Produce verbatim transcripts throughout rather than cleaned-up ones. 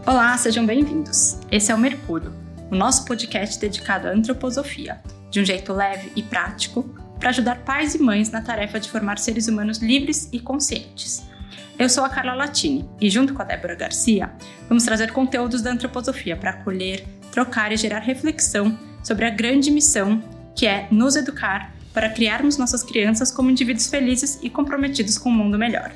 Olá, sejam bem-vindos. Esse é o Mercúrio, o nosso podcast dedicado à antroposofia, de um jeito leve e prático, para ajudar pais e mães na tarefa de formar seres humanos livres e conscientes. Eu sou a Carla Latini e, junto com a Débora Garcia, vamos trazer conteúdos da antroposofia para acolher, trocar e gerar reflexão sobre a grande missão que é nos educar para criarmos nossas crianças como indivíduos felizes e comprometidos com um mundo melhor.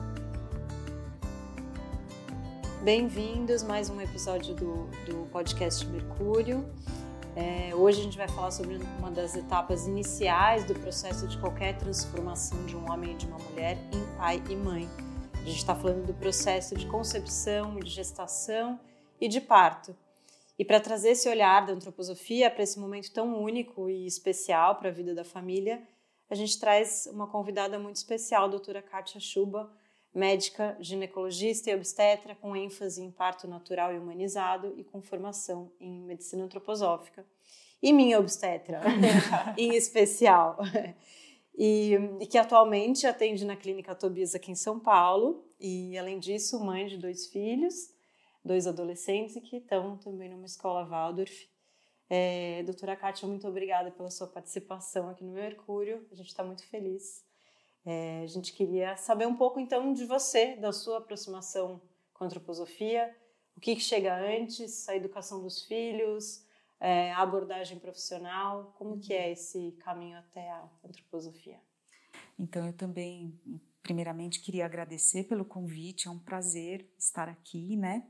Bem-vindos a mais um episódio do, do podcast Mercúrio. É, hoje a gente vai falar sobre uma das etapas iniciais do processo de qualquer transformação de um homem e de uma mulher em pai e mãe. A gente está falando do processo de concepção, de gestação e de parto. E para trazer esse olhar da antroposofia para esse momento tão único e especial para a vida da família, a gente traz uma convidada muito especial, a doutora Kátia Schuba, médica, ginecologista e obstetra com ênfase em parto natural e humanizado e com formação em medicina antroposófica. E minha obstetra, em especial. E, e que atualmente atende na Clínica Tobias aqui em São Paulo. E, além disso, mãe de dois filhos, dois adolescentes e que estão também numa escola Waldorf. É, doutora Kátia, muito obrigada pela sua participação aqui no Mercúrio. A gente está muito feliz. É, a gente queria saber um pouco, então, de você, da sua aproximação com a antroposofia, o que, que chega antes, a educação dos filhos, é, a abordagem profissional, como que é esse caminho até a antroposofia? Então, eu também, primeiramente, queria agradecer pelo convite, é um prazer estar aqui, né?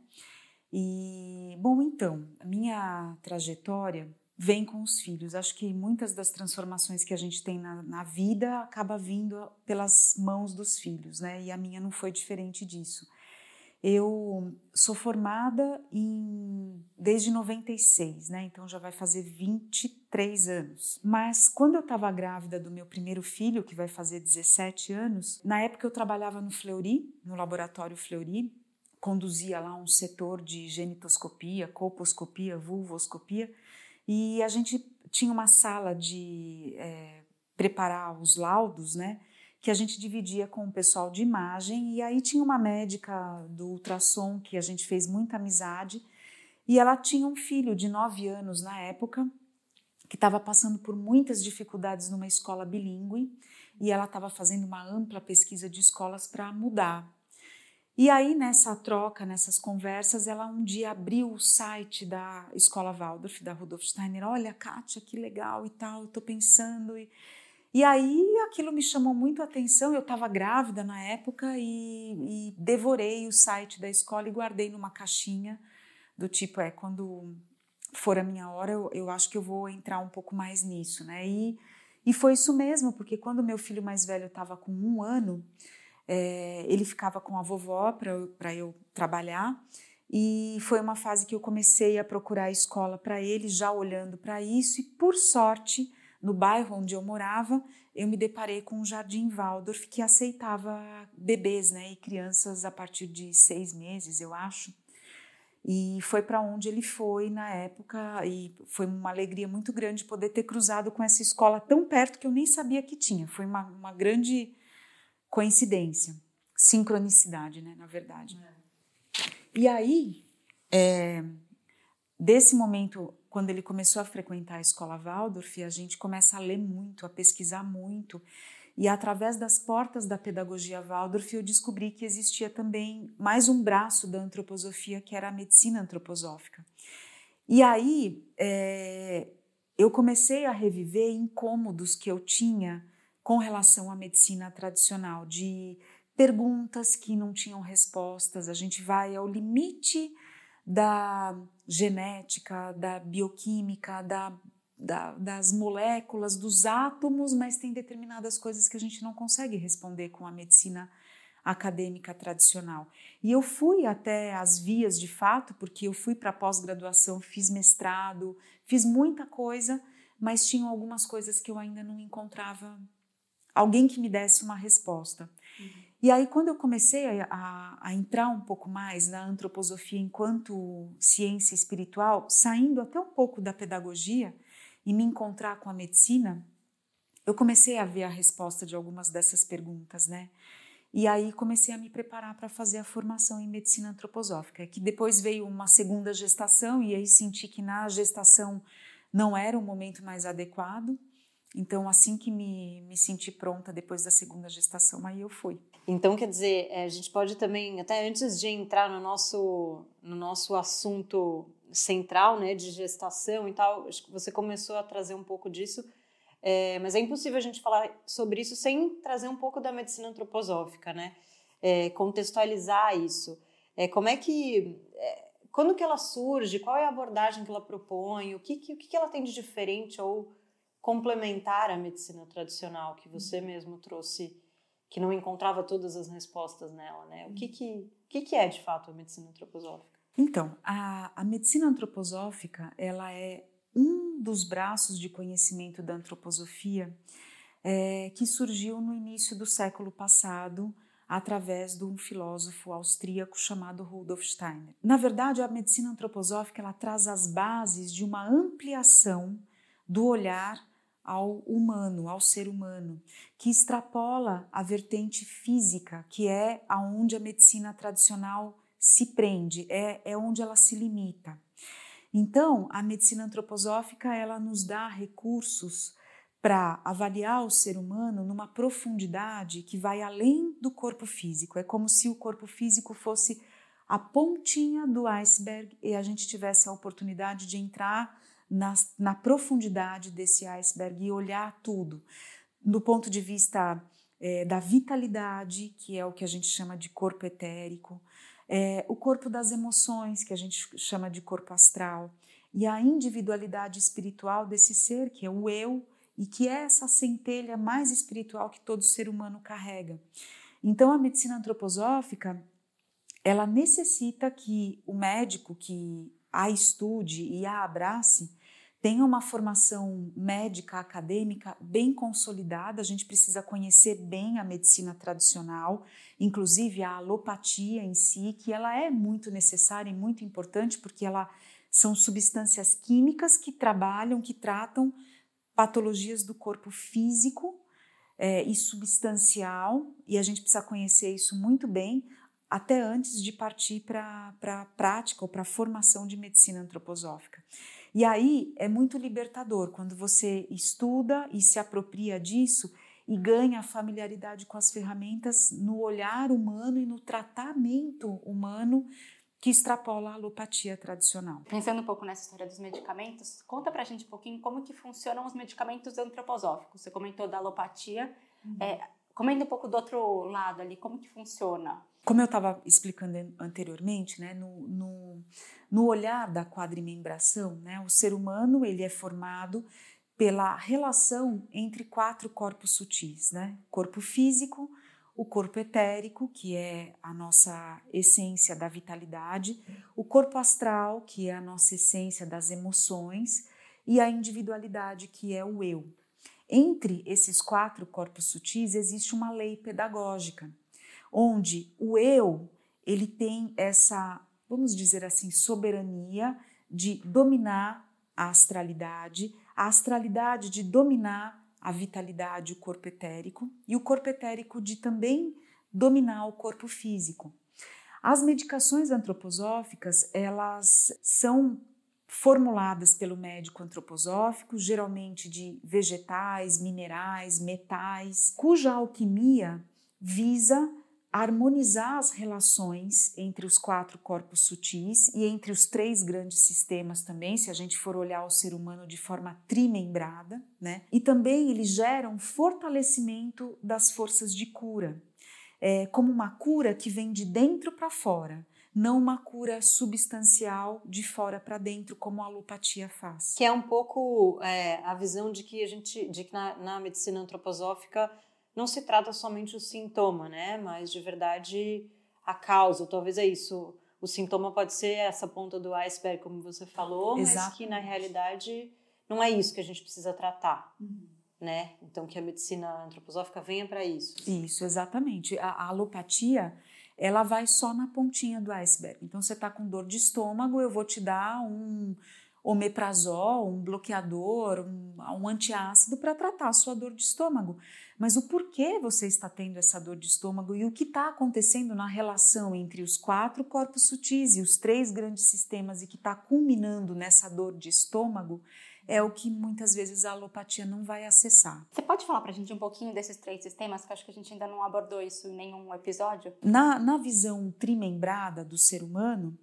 E, bom, então, a minha trajetória vem com os filhos. Acho que muitas das transformações que a gente tem na, na vida acaba vindo pelas mãos dos filhos, né? E a minha não foi diferente disso. Eu sou formada em, desde noventa e seis, né? Então já vai fazer vinte e três anos. Mas quando eu estava grávida do meu primeiro filho, que vai fazer dezessete anos, na época eu trabalhava no Fleury, no laboratório Fleury, conduzia lá um setor de genitoscopia, colposcopia, vulvoscopia, e a gente tinha uma sala de é, preparar os laudos, né, que a gente dividia com o pessoal de imagem, e aí tinha uma médica do ultrassom que a gente fez muita amizade, e ela tinha um filho de nove anos na época, que estava passando por muitas dificuldades numa escola bilíngue, e ela estava fazendo uma ampla pesquisa de escolas para mudar. E aí, nessa troca, nessas conversas, ela um dia abriu o site da Escola Waldorf, da Rudolf Steiner. Olha, Kátia, que legal e tal, eu estou pensando. E, e aí, aquilo me chamou muito a atenção. Eu estava grávida na época e, e devorei o site da escola e guardei numa caixinha do tipo, é, quando for a minha hora, eu, eu acho que eu vou entrar um pouco mais nisso, né? E, e foi isso mesmo, porque quando meu filho mais velho estava com um ano, É, ele ficava com a vovó para eu trabalhar, e foi uma fase que eu comecei a procurar a escola para ele, já olhando para isso, e por sorte, no bairro onde eu morava, eu me deparei com um jardim Waldorf que aceitava bebês, né, e crianças a partir de seis meses, eu acho, e foi para onde ele foi na época, e foi uma alegria muito grande poder ter cruzado com essa escola tão perto que eu nem sabia que tinha, foi uma, uma grande coincidência, sincronicidade, né, na verdade. É. E aí, é, desse momento, quando ele começou a frequentar a escola Waldorf, a gente começa a ler muito, a pesquisar muito, e através das portas da pedagogia Waldorf eu descobri que existia também mais um braço da antroposofia, que era a medicina antroposófica. E aí, é, eu comecei a reviver incômodos que eu tinha com relação à medicina tradicional, de perguntas que não tinham respostas. A gente vai ao limite da genética, da bioquímica, da, da, das moléculas, dos átomos, mas tem determinadas coisas que a gente não consegue responder com a medicina acadêmica tradicional. E eu fui até as vias de fato, porque eu fui para pós-graduação, fiz mestrado, fiz muita coisa, mas tinham algumas coisas que eu ainda não encontrava alguém que me desse uma resposta. Uhum. E aí, quando eu comecei a, a, a entrar um pouco mais na antroposofia enquanto ciência espiritual, saindo até um pouco da pedagogia e me encontrar com a medicina, eu comecei a ver a resposta de algumas dessas perguntas, né? E aí comecei a me preparar para fazer a formação em medicina antroposófica, que depois veio uma segunda gestação e aí senti que na gestação não era o momento mais adequado. Então, assim que me, me senti pronta depois da segunda gestação, aí eu fui. Então, quer dizer, a gente pode também, até antes de entrar no nosso, no nosso assunto central, né, de gestação e tal, acho que você começou a trazer um pouco disso, é, mas é impossível a gente falar sobre isso sem trazer um pouco da medicina antroposófica, né? É, contextualizar isso. É, como é que... É, quando que ela surge? Qual é a abordagem que ela propõe? O que, que, o que ela tem de diferente ou complementar à medicina tradicional que você mesmo trouxe, que não encontrava todas as respostas nela, né? O que, que, o que, que é, de fato, a medicina antroposófica? Então, a, a medicina antroposófica, ela é um dos braços de conhecimento da antroposofia é, que surgiu no início do século passado através de um filósofo austríaco chamado Rudolf Steiner. Na verdade, a medicina antroposófica ela traz as bases de uma ampliação do olhar ao humano, ao ser humano, que extrapola a vertente física, que é aonde a medicina tradicional se prende, é, é onde ela se limita. Então, a medicina antroposófica, ela nos dá recursos para avaliar o ser humano numa profundidade que vai além do corpo físico. É como se o corpo físico fosse a pontinha do iceberg e a gente tivesse a oportunidade de entrar na, na profundidade desse iceberg e olhar tudo. Do ponto de vista é, da vitalidade, que é o que a gente chama de corpo etérico, É, o corpo das emoções, que a gente chama de corpo astral, e a individualidade espiritual desse ser, que é o eu, e que é essa centelha mais espiritual que todo ser humano carrega. Então, a medicina antroposófica, ela necessita que o médico que a estude e a abrace tenha uma formação médica, acadêmica bem consolidada. A gente precisa conhecer bem a medicina tradicional, inclusive a alopatia em si, que ela é muito necessária e muito importante, porque ela são substâncias químicas que trabalham, que tratam patologias do corpo físico é, e substancial, e a gente precisa conhecer isso muito bem, até antes de partir para a prática ou para a formação de medicina antroposófica. E aí é muito libertador quando você estuda e se apropria disso e ganha familiaridade com as ferramentas no olhar humano e no tratamento humano que extrapola a alopatia tradicional. Pensando um pouco nessa história dos medicamentos, conta pra gente um pouquinho como que funcionam os medicamentos antroposóficos. Você comentou da alopatia, uhum. é, comenta um pouco do outro lado ali, como que funciona? Como eu estava explicando anteriormente, né, no, no, no olhar da quadrimembração, né, o ser humano ele é formado pela relação entre quatro corpos sutis, né, corpo físico, o corpo etérico, que é a nossa essência da vitalidade, o corpo astral, que é a nossa essência das emoções, e a individualidade, que é o eu. Entre esses quatro corpos sutis existe uma lei pedagógica, onde o eu, ele tem essa, vamos dizer assim, soberania de dominar a astralidade, a astralidade de dominar a vitalidade, o corpo etérico, e o corpo etérico de também dominar o corpo físico. As medicações antroposóficas, elas são formuladas pelo médico antroposófico, geralmente de vegetais, minerais, metais, cuja alquimia visa harmonizar as relações entre os quatro corpos sutis e entre os três grandes sistemas também, se a gente for olhar o ser humano de forma trimembrada, né? E também eles geram fortalecimento das forças de cura, é, como uma cura que vem de dentro para fora, não uma cura substancial de fora para dentro, como a alopatia faz. Que é um pouco é, a visão de que a gente, de que na, na medicina antroposófica não se trata somente o sintoma, né? Mas de verdade a causa, talvez é isso. O sintoma pode ser essa ponta do iceberg, como você falou, Exatamente. Mas que na realidade não é isso que a gente precisa tratar, uhum. né? Então que a medicina antroposófica venha para isso. Isso, exatamente. A, a alopatia, ela vai só na pontinha do iceberg. Então você está com dor de estômago, eu vou te dar um, omeprazol, um bloqueador, um, um antiácido para tratar a sua dor de estômago. Mas o porquê você está tendo essa dor de estômago e o que está acontecendo na relação entre os quatro corpos sutis e os três grandes sistemas e que está culminando nessa dor de estômago é o que muitas vezes a alopatia não vai acessar. Você pode falar pra gente um pouquinho desses três sistemas, que eu acho que a gente ainda não abordou isso em nenhum episódio? Na, na visão trimembrada do ser humano,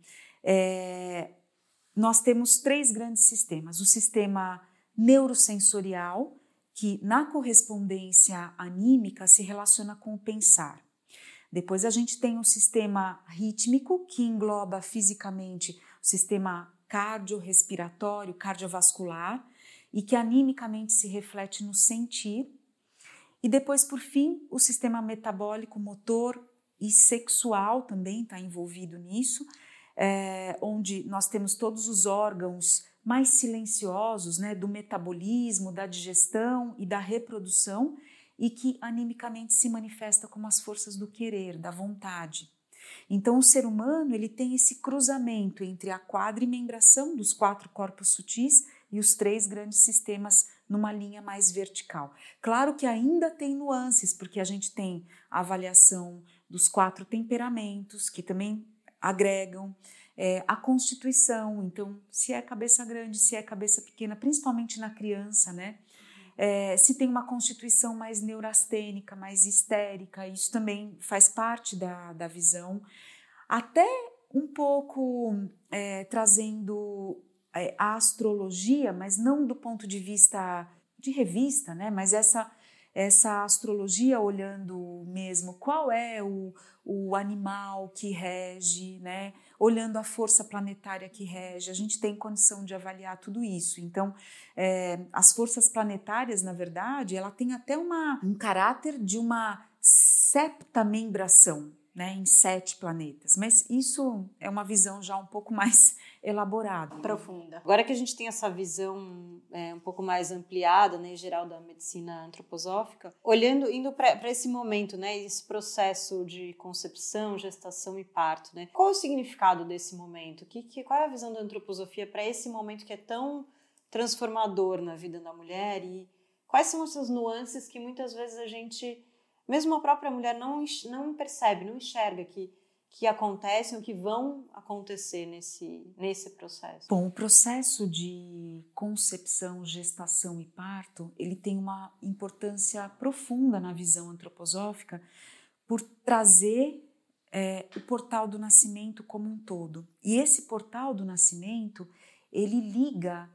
é, nós temos três grandes sistemas. O sistema neurosensorial, que na correspondência anímica se relaciona com o pensar. Depois a gente tem o sistema rítmico, que engloba fisicamente o sistema cardiorrespiratório, cardiovascular, e que animicamente se reflete no sentir. E depois, por fim, o sistema metabólico, motor e sexual também está envolvido nisso, é, onde nós temos todos os órgãos mais silenciosos, né, do metabolismo, da digestão e da reprodução, e que animicamente se manifesta como as forças do querer, da vontade. Então, o ser humano ele tem esse cruzamento entre a quadrimembração dos quatro corpos sutis e os três grandes sistemas numa linha mais vertical. Claro que ainda tem nuances, porque a gente tem a avaliação dos quatro temperamentos, que também agregam, é, a constituição, então, se é cabeça grande, se é cabeça pequena, principalmente na criança, né? É, se tem uma constituição mais neurastênica, mais histérica, isso também faz parte da, da visão. Até um pouco é, trazendo é, a astrologia, mas não do ponto de vista de revista, né? Mas essa, essa astrologia olhando mesmo qual é o, o animal que rege, né? Olhando a força planetária que rege, a gente tem condição de avaliar tudo isso. Então, é, as forças planetárias, na verdade, ela tem até uma, um caráter de uma septamembração, né, em sete planetas. Mas isso é uma visão já um pouco mais elaborada. Profunda. Agora que a gente tem essa visão é, um pouco mais ampliada, né, em geral, da medicina antroposófica, olhando, indo para esse momento, né, esse processo de concepção, gestação e parto, né, qual é o significado desse momento? Que, que, qual é a visão da antroposofia para esse momento que é tão transformador na vida da mulher e quais são essas nuances que muitas vezes a gente... Mesmo a própria mulher não, não percebe, não enxerga que, que acontecem ou que vão acontecer nesse, nesse processo. Bom, o processo de concepção, gestação e parto, ele tem uma importância profunda na visão antroposófica por trazer é, o portal do nascimento como um todo. E esse portal do nascimento, ele liga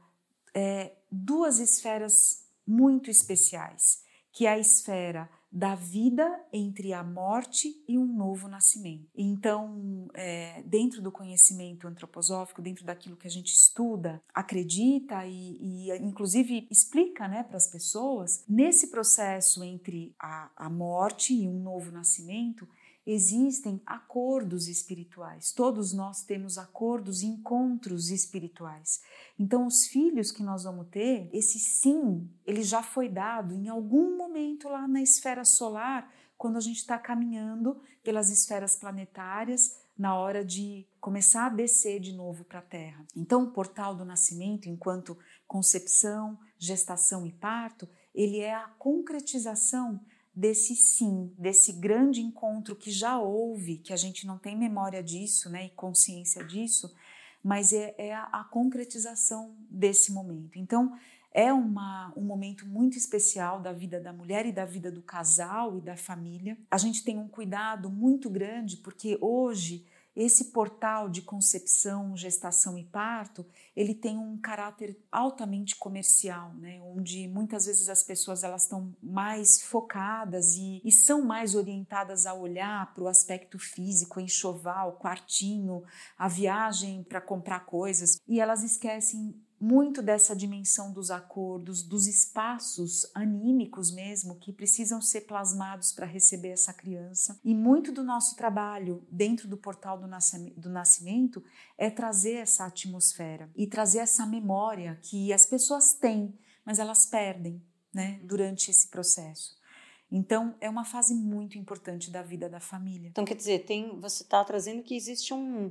é, duas esferas muito especiais, que é a esfera da vida entre a morte e um novo nascimento. Então, é, dentro do conhecimento antroposófico, dentro daquilo que a gente estuda, acredita e, e inclusive explica, né, para as pessoas, nesse processo entre a, a morte e um novo nascimento, existem acordos espirituais. Todos nós temos acordos e encontros espirituais. Então, os filhos que nós vamos ter, esse sim, ele já foi dado em algum momento lá na esfera solar, quando a gente está caminhando pelas esferas planetárias, na hora de começar a descer de novo para a Terra. Então, o portal do nascimento, enquanto concepção, gestação e parto, ele é a concretização desse sim, desse grande encontro que já houve, que a gente não tem memória disso, né, e consciência disso, mas é, é a, a concretização desse momento. Então, é uma, um momento muito especial da vida da mulher e da vida do casal e da família. A gente tem um cuidado muito grande, porque hoje esse portal de concepção, gestação e parto, ele tem um caráter altamente comercial, né? Onde muitas vezes as pessoas elas estão mais focadas e, e são mais orientadas a olhar para o aspecto físico, enxoval, quartinho, a viagem para comprar coisas, e elas esquecem muito dessa dimensão dos acordos, dos espaços anímicos mesmo, que precisam ser plasmados para receber essa criança. E muito do nosso trabalho dentro do portal do nascimento é trazer essa atmosfera e trazer essa memória que as pessoas têm, mas elas perdem, né, durante esse processo. Então, é uma fase muito importante da vida da família. Então, quer dizer, tem, você está trazendo que existe um...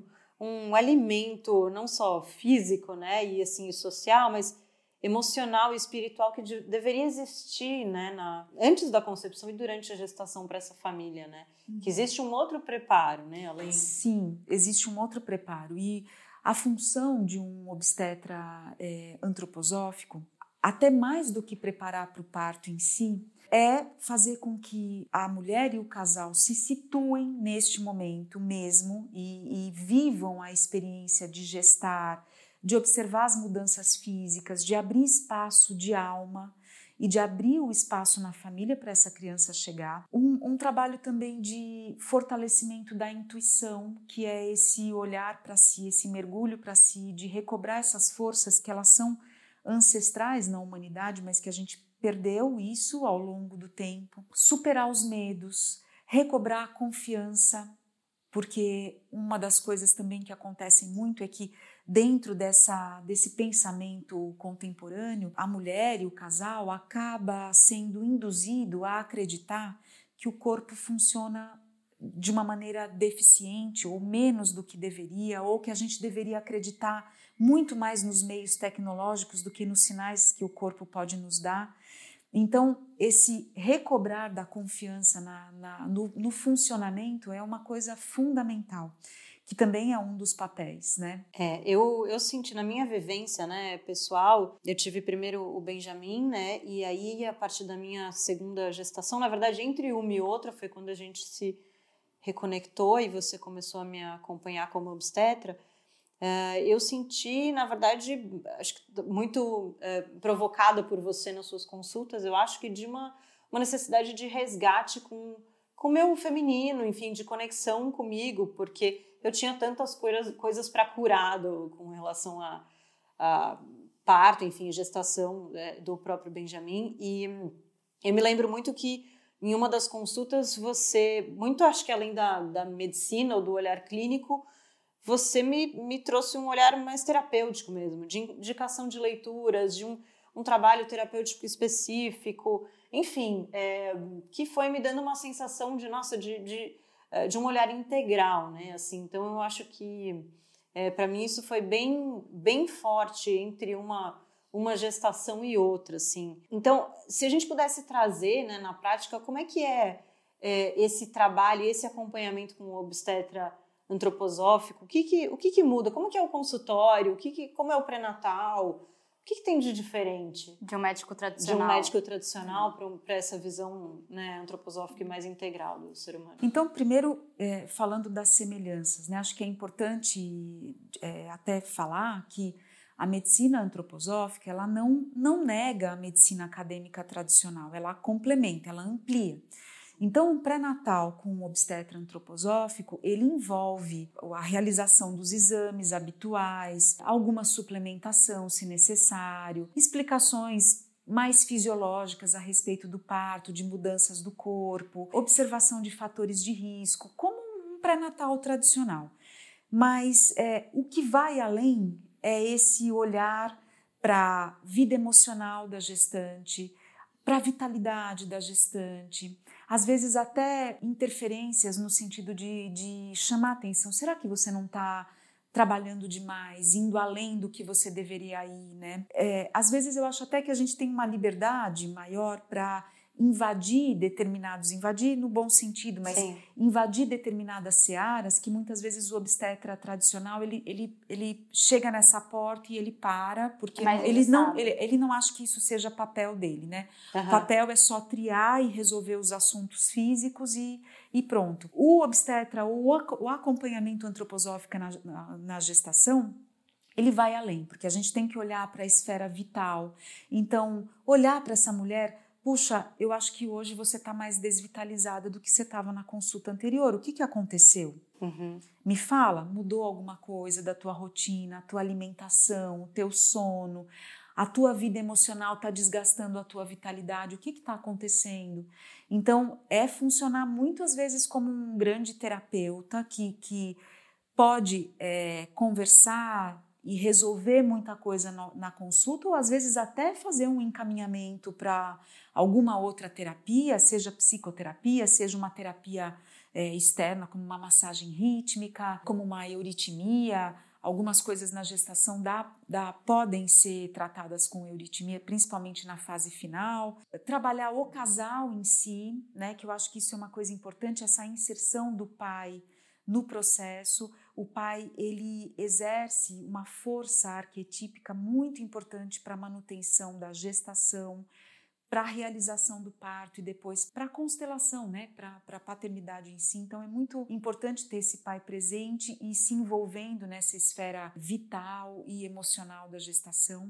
um alimento não só físico, né, e assim social, mas emocional e espiritual que de, deveria existir, né, na, antes da concepção e durante a gestação para essa família, né? Uhum. Que existe um outro preparo, né? Além... Sim, existe um outro preparo. E a função de um obstetra é, antroposófico, até mais do que preparar para o parto em si, é fazer com que a mulher e o casal se situem neste momento mesmo e, e vivam a experiência de gestar, de observar as mudanças físicas, de abrir espaço de alma e de abrir o espaço na família para essa criança chegar. Um, um trabalho também de fortalecimento da intuição, que é esse olhar para si, esse mergulho para si, de recobrar essas forças que elas são ancestrais na humanidade, mas que a gente perdeu isso ao longo do tempo. Superar os medos, recobrar a confiança, porque uma das coisas também que acontecem muito é que dentro dessa, desse pensamento contemporâneo, a mulher e o casal acaba sendo induzido a acreditar que o corpo funciona de uma maneira deficiente ou menos do que deveria, ou que a gente deveria acreditar muito mais nos meios tecnológicos do que nos sinais que o corpo pode nos dar. Então, esse recobrar da confiança na, na, no, no funcionamento é uma coisa fundamental, que também é um dos papéis, né? É, eu, eu senti na minha vivência, né, pessoal, eu tive primeiro o Benjamin, né, e aí a partir da minha segunda gestação, na verdade, entre uma e outra foi quando a gente se reconectou e você começou a me acompanhar como obstetra. Uh, eu senti, na verdade, acho que muito uh, provocada por você nas suas consultas, eu acho que de uma, uma necessidade de resgate com o meu feminino, enfim, de conexão comigo, porque eu tinha tantas coisas, coisas para curar do, com relação a, a parto, enfim, gestação é, do próprio Benjamin, e eu me lembro muito que em uma das consultas você, muito acho que além da, da medicina ou do olhar clínico, você me, me trouxe um olhar mais terapêutico mesmo, de indicação de leituras, de um, um trabalho terapêutico específico, enfim, é, que foi me dando uma sensação de, nossa, de, de, de um olhar integral, né? Assim, então, eu acho que, é, para mim, isso foi bem, bem forte entre uma, uma gestação e outra, assim. Então, se a gente pudesse trazer, né, na prática, como é que é, é esse trabalho, esse acompanhamento com o obstetra antroposófico, o que que, o que que muda? Como que é o consultório? O que que, como é o pré-natal? O que que tem de diferente? De um médico tradicional. De um médico tradicional para um, essa visão, né, antroposófica e mais integral do ser humano. Então, primeiro, é, falando das semelhanças, né, acho que é importante é, até falar que a medicina antroposófica ela não, não nega a medicina acadêmica tradicional, ela complementa, ela amplia. Então, o pré-natal com o obstetra antroposófico, ele envolve a realização dos exames habituais, alguma suplementação, se necessário, explicações mais fisiológicas a respeito do parto, de mudanças do corpo, observação de fatores de risco, como um pré-natal tradicional. Mas é, o que vai além é esse olhar para a vida emocional da gestante, para a vitalidade da gestante, às vezes até interferências no sentido de, de chamar atenção. Será que você não está trabalhando demais, indo além do que você deveria ir, né? É, às vezes eu acho até que a gente tem uma liberdade maior para invadir determinados, invadir no bom sentido, mas Sim. invadir determinadas searas que muitas vezes o obstetra tradicional, ele, ele, ele chega nessa porta e ele para, porque mas ele, ele, não, ele, ele não acha que isso seja papel dele, né? Uhum. O papel é só triar e resolver os assuntos físicos e, e pronto. O obstetra, o, o acompanhamento antroposófico na, na, na gestação, ele vai além, porque a gente tem que olhar para a esfera vital. Então, olhar para essa mulher, puxa, eu acho que hoje você está mais desvitalizada do que você estava na consulta anterior. O que, que aconteceu? Uhum. Me fala, mudou alguma coisa da tua rotina, a tua alimentação, o teu sono, a tua vida emocional está desgastando a tua vitalidade, o que está acontecendo? Então, é funcionar muitas vezes como um grande terapeuta que, que pode é, conversar e resolver muita coisa no, na consulta, ou às vezes até fazer um encaminhamento para alguma outra terapia, seja psicoterapia, seja uma terapia é, externa, como uma massagem rítmica, como uma euritmia. Algumas coisas na gestação dá, dá, podem ser tratadas com euritmia, principalmente na fase final. Trabalhar o casal em si, né, que eu acho que isso é uma coisa importante, essa inserção do pai no processo. O pai, ele exerce uma força arquetípica muito importante para a manutenção da gestação, para a realização do parto e depois para a constelação, né, para a paternidade em si. Então é muito importante ter esse pai presente e se envolvendo nessa esfera vital e emocional da gestação.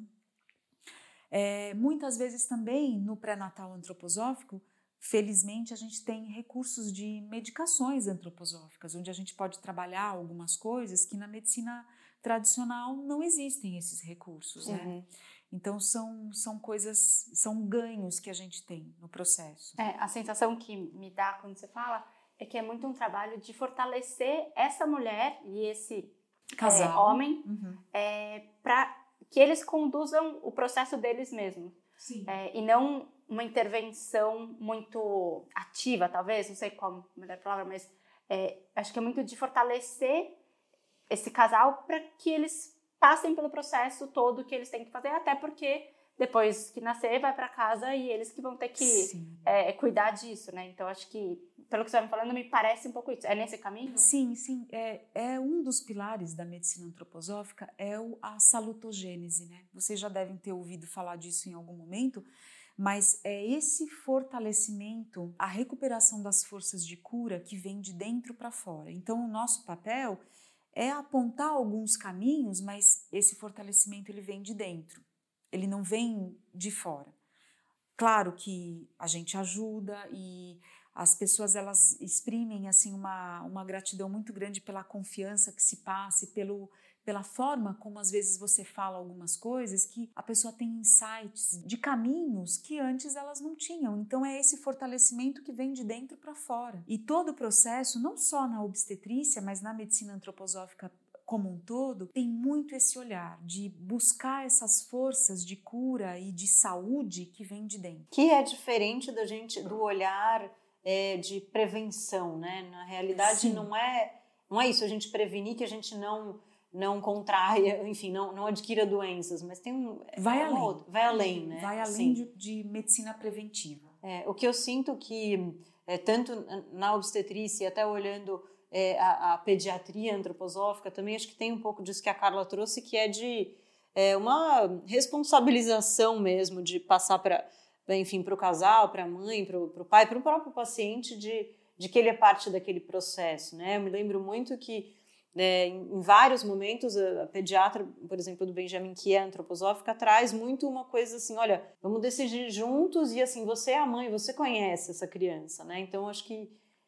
É, muitas vezes também no pré-natal antroposófico, felizmente a gente tem recursos de medicações antroposóficas, onde a gente pode trabalhar algumas coisas que na medicina tradicional não existem esses recursos, né? Uhum. Então, são, são coisas, são ganhos que a gente tem no processo. É, a sensação que me dá quando você fala é que é muito um trabalho de fortalecer essa mulher e esse casal, é, homem, uhum. é, para que eles conduzam o processo deles mesmos. Sim. É, e não uma intervenção muito ativa, talvez, não sei qual a melhor palavra, mas é, acho que é muito de fortalecer esse casal para que eles passem pelo processo todo que eles têm que fazer, até porque depois que nascer vai para casa e eles que vão ter que é, cuidar disso, né? Então acho que, pelo que você vai me falando, me parece um pouco isso. É nesse caminho? Sim, sim. É, é um dos pilares da medicina antroposófica é o, a salutogênese, né? Vocês já devem ter ouvido falar disso em algum momento, mas é esse fortalecimento, a recuperação das forças de cura que vem de dentro para fora. Então o nosso papel é apontar alguns caminhos, mas esse fortalecimento ele vem de dentro, ele não vem de fora. Claro que a gente ajuda e as pessoas elas exprimem assim, uma, uma gratidão muito grande pela confiança que se passe, pelo, pela forma como às vezes você fala algumas coisas, que a pessoa tem insights de caminhos que antes elas não tinham. Então é esse fortalecimento que vem de dentro para fora. E todo o processo, não só na obstetrícia, mas na medicina antroposófica como um todo, tem muito esse olhar de buscar essas forças de cura e de saúde que vem de dentro. Que é diferente da gente, do olhar é, de prevenção, né? Na realidade não é, não é isso, a gente prevenir que a gente não... não contraia, enfim, não, não adquira doenças, mas tem um... Vai é além. Outro, vai além, né? Vai além de, de medicina preventiva. É, o que eu sinto que, é, tanto na obstetrícia, até olhando é, a, a pediatria antroposófica, também acho que tem um pouco disso que a Carla trouxe, que é de é, uma responsabilização mesmo, de passar para, enfim, para o casal, para a mãe, para o pai, para o próprio paciente, de, de que ele é parte daquele processo, né? Eu me lembro muito que É, em, em vários momentos, a, a pediatra, por exemplo, do Benjamin, que é antroposófica, traz muito uma coisa assim, olha, vamos decidir juntos e assim, você é a mãe, você conhece essa criança, né? Então, acho que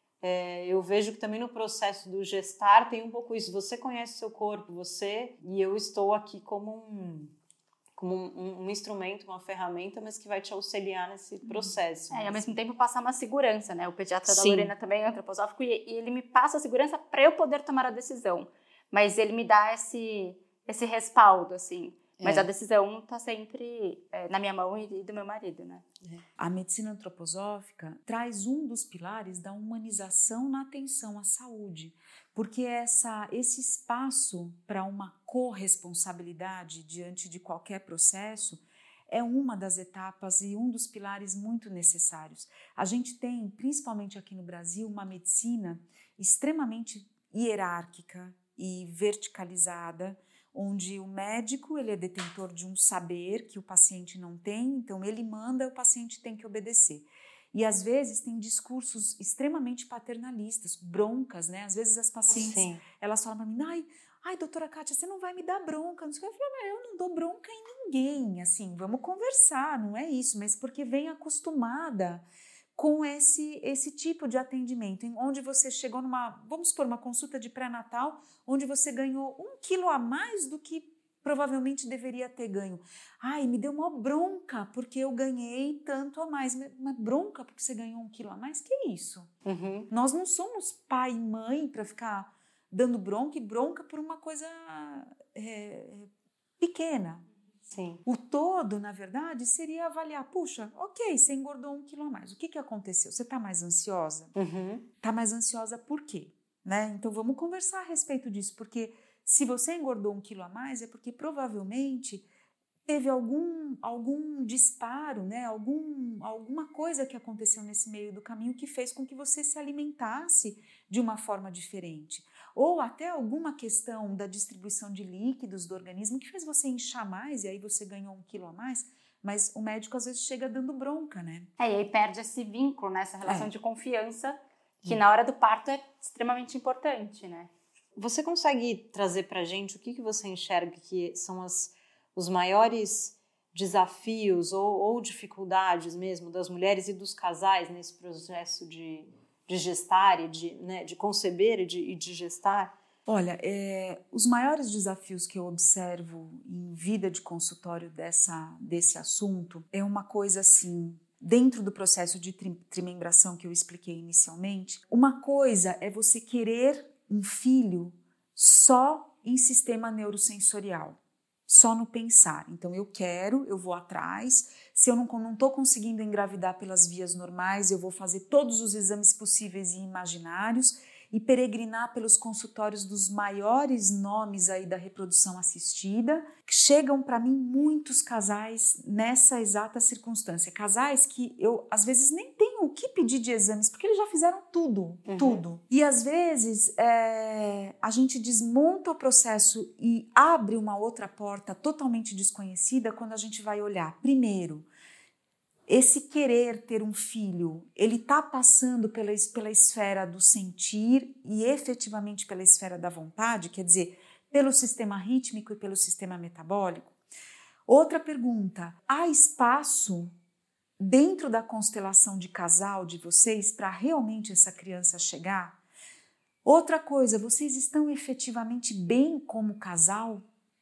é, eu vejo que também no processo do gestar tem um pouco isso, você conhece o seu corpo, você, e eu estou aqui como um... como um, um instrumento, uma ferramenta, mas que vai te auxiliar nesse processo. É, e ao mesmo tempo passar uma segurança, né? O pediatra da Lorena também é antroposófico e, e ele me passa a segurança para eu poder tomar a decisão. Mas ele me dá esse, esse respaldo, assim. Mas é. a decisão está sempre é, na minha mão e do meu marido, né? É. A medicina antroposófica traz um dos pilares da humanização na atenção à saúde, porque essa, esse espaço para uma corresponsabilidade diante de qualquer processo é uma das etapas e um dos pilares muito necessários. A gente tem, principalmente aqui no Brasil, uma medicina extremamente hierárquica e verticalizada, onde o médico ele é detentor de um saber que o paciente não tem, então ele manda, o paciente tem que obedecer. E às vezes tem discursos extremamente paternalistas, broncas, né? Às vezes as pacientes, Sim. elas falam para mim, ai, ai, doutora Kátia, você não vai me dar bronca. Não sei o que. Eu falo, mas eu não dou bronca em ninguém, assim, vamos conversar, não é isso, mas porque vem acostumada com esse, esse tipo de atendimento, onde você chegou numa, vamos supor, uma consulta de pré-natal, onde você ganhou um quilo a mais do que provavelmente deveria ter ganho. Ai, me deu uma bronca porque eu ganhei tanto a mais. Uma bronca porque você ganhou um quilo a mais? Que isso? Uhum. Nós não somos pai e mãe para ficar dando bronca e bronca por uma coisa é, pequena. Sim. O todo, na verdade, seria avaliar, puxa, ok, você engordou um quilo a mais, o que, que aconteceu? Você está mais ansiosa? Está uhum. mais ansiosa por quê? Né? Então vamos conversar a respeito disso, porque se você engordou um quilo a mais é porque provavelmente teve algum, algum disparo, né? algum, alguma coisa que aconteceu nesse meio do caminho que fez com que você se alimentasse de uma forma diferente. Ou até alguma questão da distribuição de líquidos do organismo que fez você inchar mais e aí você ganhou um quilo a mais, mas o médico às vezes chega dando bronca, né? É, e aí perde esse vínculo, né? Essa relação É. de confiança que É. na hora do parto é extremamente importante, né? Você consegue trazer pra gente o que, que você enxerga que são as, os maiores desafios ou, ou dificuldades mesmo das mulheres e dos casais nesse processo de, de gestar e de, né, de conceber e de, e de gestar? Olha, é, os maiores desafios que eu observo em vida de consultório dessa, desse assunto é uma coisa assim, dentro do processo de tri, trimembração que eu expliquei inicialmente, uma coisa é você querer um filho só em sistema neurosensorial, só no pensar. Então eu quero, eu vou atrás, se eu não estou conseguindo engravidar pelas vias normais, eu vou fazer todos os exames possíveis e imaginários e peregrinar pelos consultórios dos maiores nomes aí da reprodução assistida. Chegam para mim muitos casais nessa exata circunstância, casais que eu às vezes nem tenho o que pedir de exames, porque eles já fizeram tudo, uhum. tudo. E às vezes é, a gente desmonta o processo e abre uma outra porta totalmente desconhecida quando a gente vai olhar, primeiro, esse querer ter um filho, ele está passando pela, pela esfera do sentir e efetivamente pela esfera da vontade, quer dizer, pelo sistema rítmico e pelo sistema metabólico? Outra pergunta, há espaço dentro da constelação de casal de vocês para realmente essa criança chegar? Outra coisa, vocês estão efetivamente bem como casal?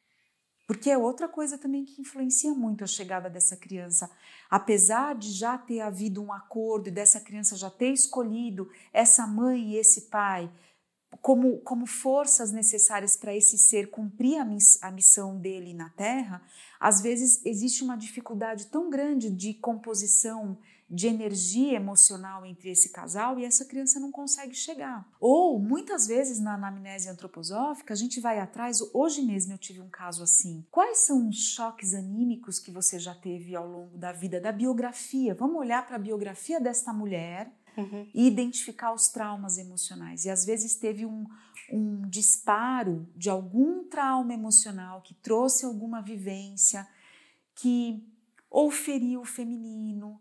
Porque é outra coisa também que influencia muito a chegada dessa criança. Apesar de já ter havido um acordo e dessa criança já ter escolhido essa mãe e esse pai como, como forças necessárias para esse ser cumprir a, miss, a missão dele na Terra, às vezes existe uma dificuldade tão grande de composição de energia emocional entre esse casal e essa criança não consegue chegar. Ou, muitas vezes, na anamnese antroposófica, a gente vai atrás, hoje mesmo eu tive um caso assim, quais são os choques anímicos que você já teve ao longo da vida, da biografia? Vamos olhar para a biografia desta mulher uhum. e identificar os traumas emocionais. E às vezes teve um, um disparo de algum trauma emocional que trouxe alguma vivência que ou feriu o feminino,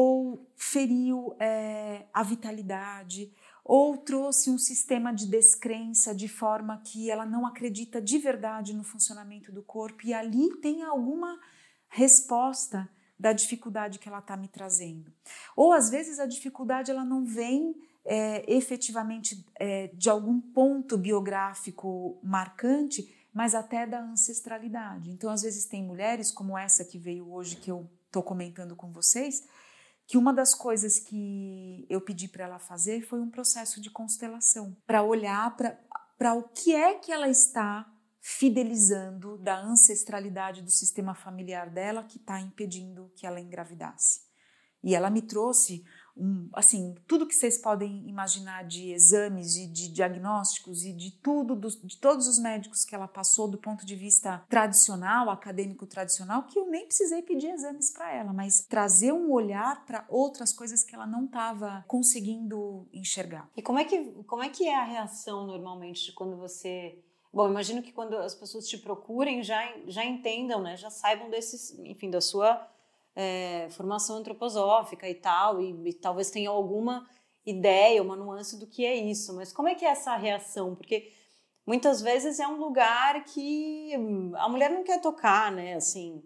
ou feriu é, a vitalidade, ou trouxe um sistema de descrença de forma que ela não acredita de verdade no funcionamento do corpo e ali tem alguma resposta da dificuldade que ela está me trazendo. Ou às vezes a dificuldade ela não vem é, efetivamente é, de algum ponto biográfico marcante, mas até da ancestralidade. Então às vezes tem mulheres como essa que veio hoje que eu estou comentando com vocês, que uma das coisas que eu pedi para ela fazer foi um processo de constelação, para olhar para o que é que ela está fidelizando da ancestralidade do sistema familiar dela que está impedindo que ela engravidasse. E ela me trouxe, um, assim, tudo que vocês podem imaginar de exames e de diagnósticos e de tudo, dos, de todos os médicos que ela passou do ponto de vista tradicional, acadêmico tradicional, que eu nem precisei pedir exames para ela, mas trazer um olhar para outras coisas que ela não estava conseguindo enxergar. E como é que, como é que é a reação normalmente de quando você... Bom, imagino que quando as pessoas te procurem já, já entendam, né, já saibam desses, enfim, da sua... É, formação antroposófica e tal, e, e talvez tenha alguma ideia, uma nuance do que é isso, mas como é que é essa reação? Porque muitas vezes é um lugar que a mulher não quer tocar, né, assim,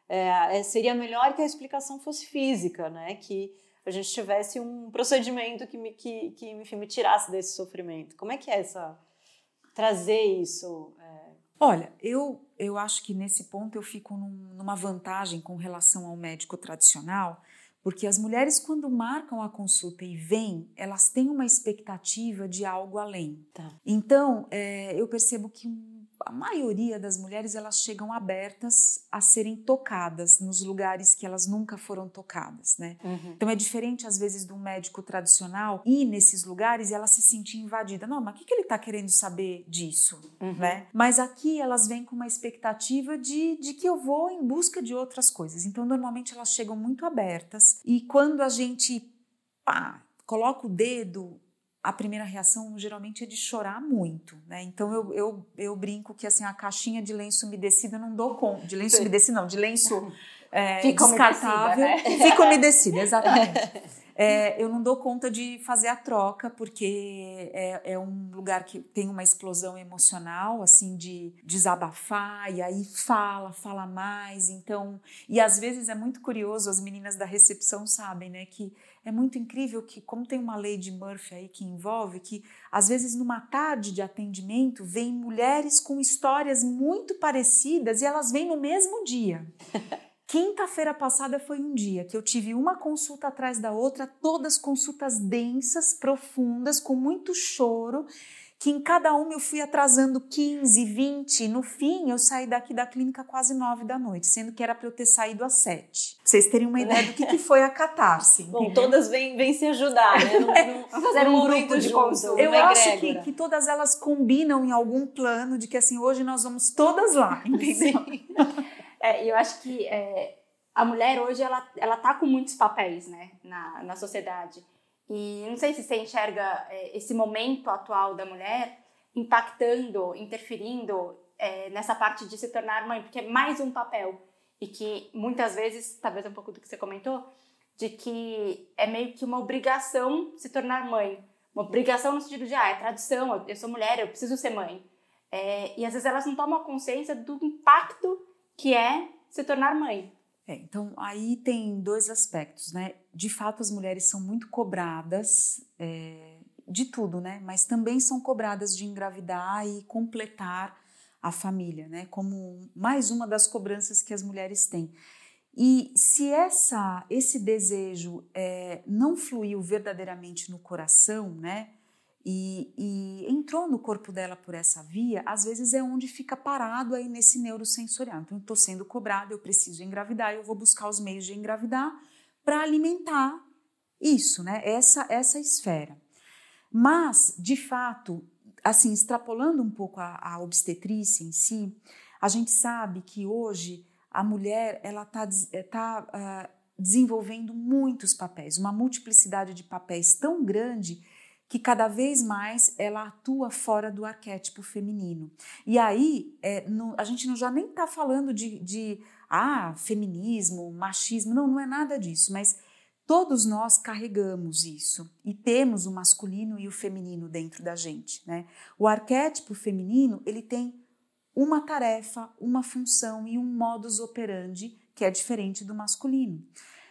é, seria melhor que a explicação fosse física, né, que a gente tivesse um procedimento que me, que, que, enfim, me tirasse desse sofrimento. Como é que é essa, trazer isso... É... Olha, eu, eu acho que nesse ponto eu fico num, numa vantagem com relação ao médico tradicional, Porque as mulheres, quando marcam a consulta e vêm, elas têm uma expectativa de algo além. Tá. Então, é, eu percebo que a maioria das mulheres, elas chegam abertas a serem tocadas nos lugares que elas nunca foram tocadas, né? Uhum. Então, é diferente, às vezes, de um médico tradicional ir nesses lugares e ela se sentir invadida. Não, mas o que, que ele está querendo saber disso? Uhum. Né? Mas aqui elas vêm com uma expectativa de, de que eu vou em busca de outras coisas. Então, normalmente, elas chegam muito abertas e quando a gente pá, coloca o dedo, a primeira reação geralmente é de chorar muito, né? Então eu, eu, eu brinco que assim, a caixinha de lenço umedecido eu não dou conta. De lenço umedecido não, de lenço é, Fica descartável. Umedecida, né? Fica umedecida, exatamente. É, eu não dou conta de fazer a troca, porque é, é um lugar que tem uma explosão emocional, assim, de desabafar, e aí fala, fala mais, então... E às vezes é muito curioso, as meninas da recepção sabem, né, que é muito incrível que, como tem uma lei de Murphy aí que envolve, que às vezes numa tarde de atendimento, vêm mulheres com histórias muito parecidas e elas vêm no mesmo dia. Quinta-feira passada foi um dia que eu tive uma consulta atrás da outra, todas consultas densas, profundas, com muito choro, que em cada uma eu fui atrasando quinze, vinte, no fim eu saí daqui da clínica quase nove da noite, sendo que era para eu ter saído às sete. Pra vocês terem uma ideia do que, que foi a catarse. Bom, entendeu? Todas vêm, vêm se ajudar, né? Não, não fazer um grupo de consulta. Eu acho que, que todas elas combinam em algum plano de que assim, hoje nós vamos todas lá, entendeu? É, eu acho que é, a mulher hoje, ela, ela tá com muitos papéis, né, na, na sociedade. E não sei se você enxerga é, esse momento atual da mulher impactando, interferindo é, nessa parte de se tornar mãe, porque é mais um papel. E que muitas vezes, talvez um pouco do que você comentou, de que é meio que uma obrigação se tornar mãe. Uma obrigação no sentido de, ah, é tradição, eu, eu sou mulher, eu preciso ser mãe. É, e às vezes elas não tomam consciência do impacto que é se tornar mãe. É, então, aí tem dois aspectos, né? De fato, as mulheres são muito cobradas é, de tudo, né? Mas também são cobradas de engravidar e completar a família, né? Como mais uma das cobranças que as mulheres têm. E se essa, esse desejo é, não fluiu verdadeiramente no coração, né? E, e entrou no corpo dela por essa via, às vezes é onde fica parado aí nesse neurosensorial. Então, eu estou sendo cobrada, eu preciso engravidar, eu vou buscar os meios de engravidar para alimentar isso, né? Essa, essa esfera. Mas, de fato, assim, extrapolando um pouco a, a obstetrícia em si, a gente sabe que hoje a mulher ela está tá, uh, desenvolvendo muitos papéis, uma multiplicidade de papéis tão grande que cada vez mais ela atua fora do arquétipo feminino. E aí, é, no, a gente não, já nem está falando de, de ah, feminismo, machismo, não, não é nada disso, mas todos nós carregamos isso e temos o masculino e o feminino dentro da gente, né? O arquétipo feminino, ele tem uma tarefa, uma função e um modus operandi que é diferente do masculino.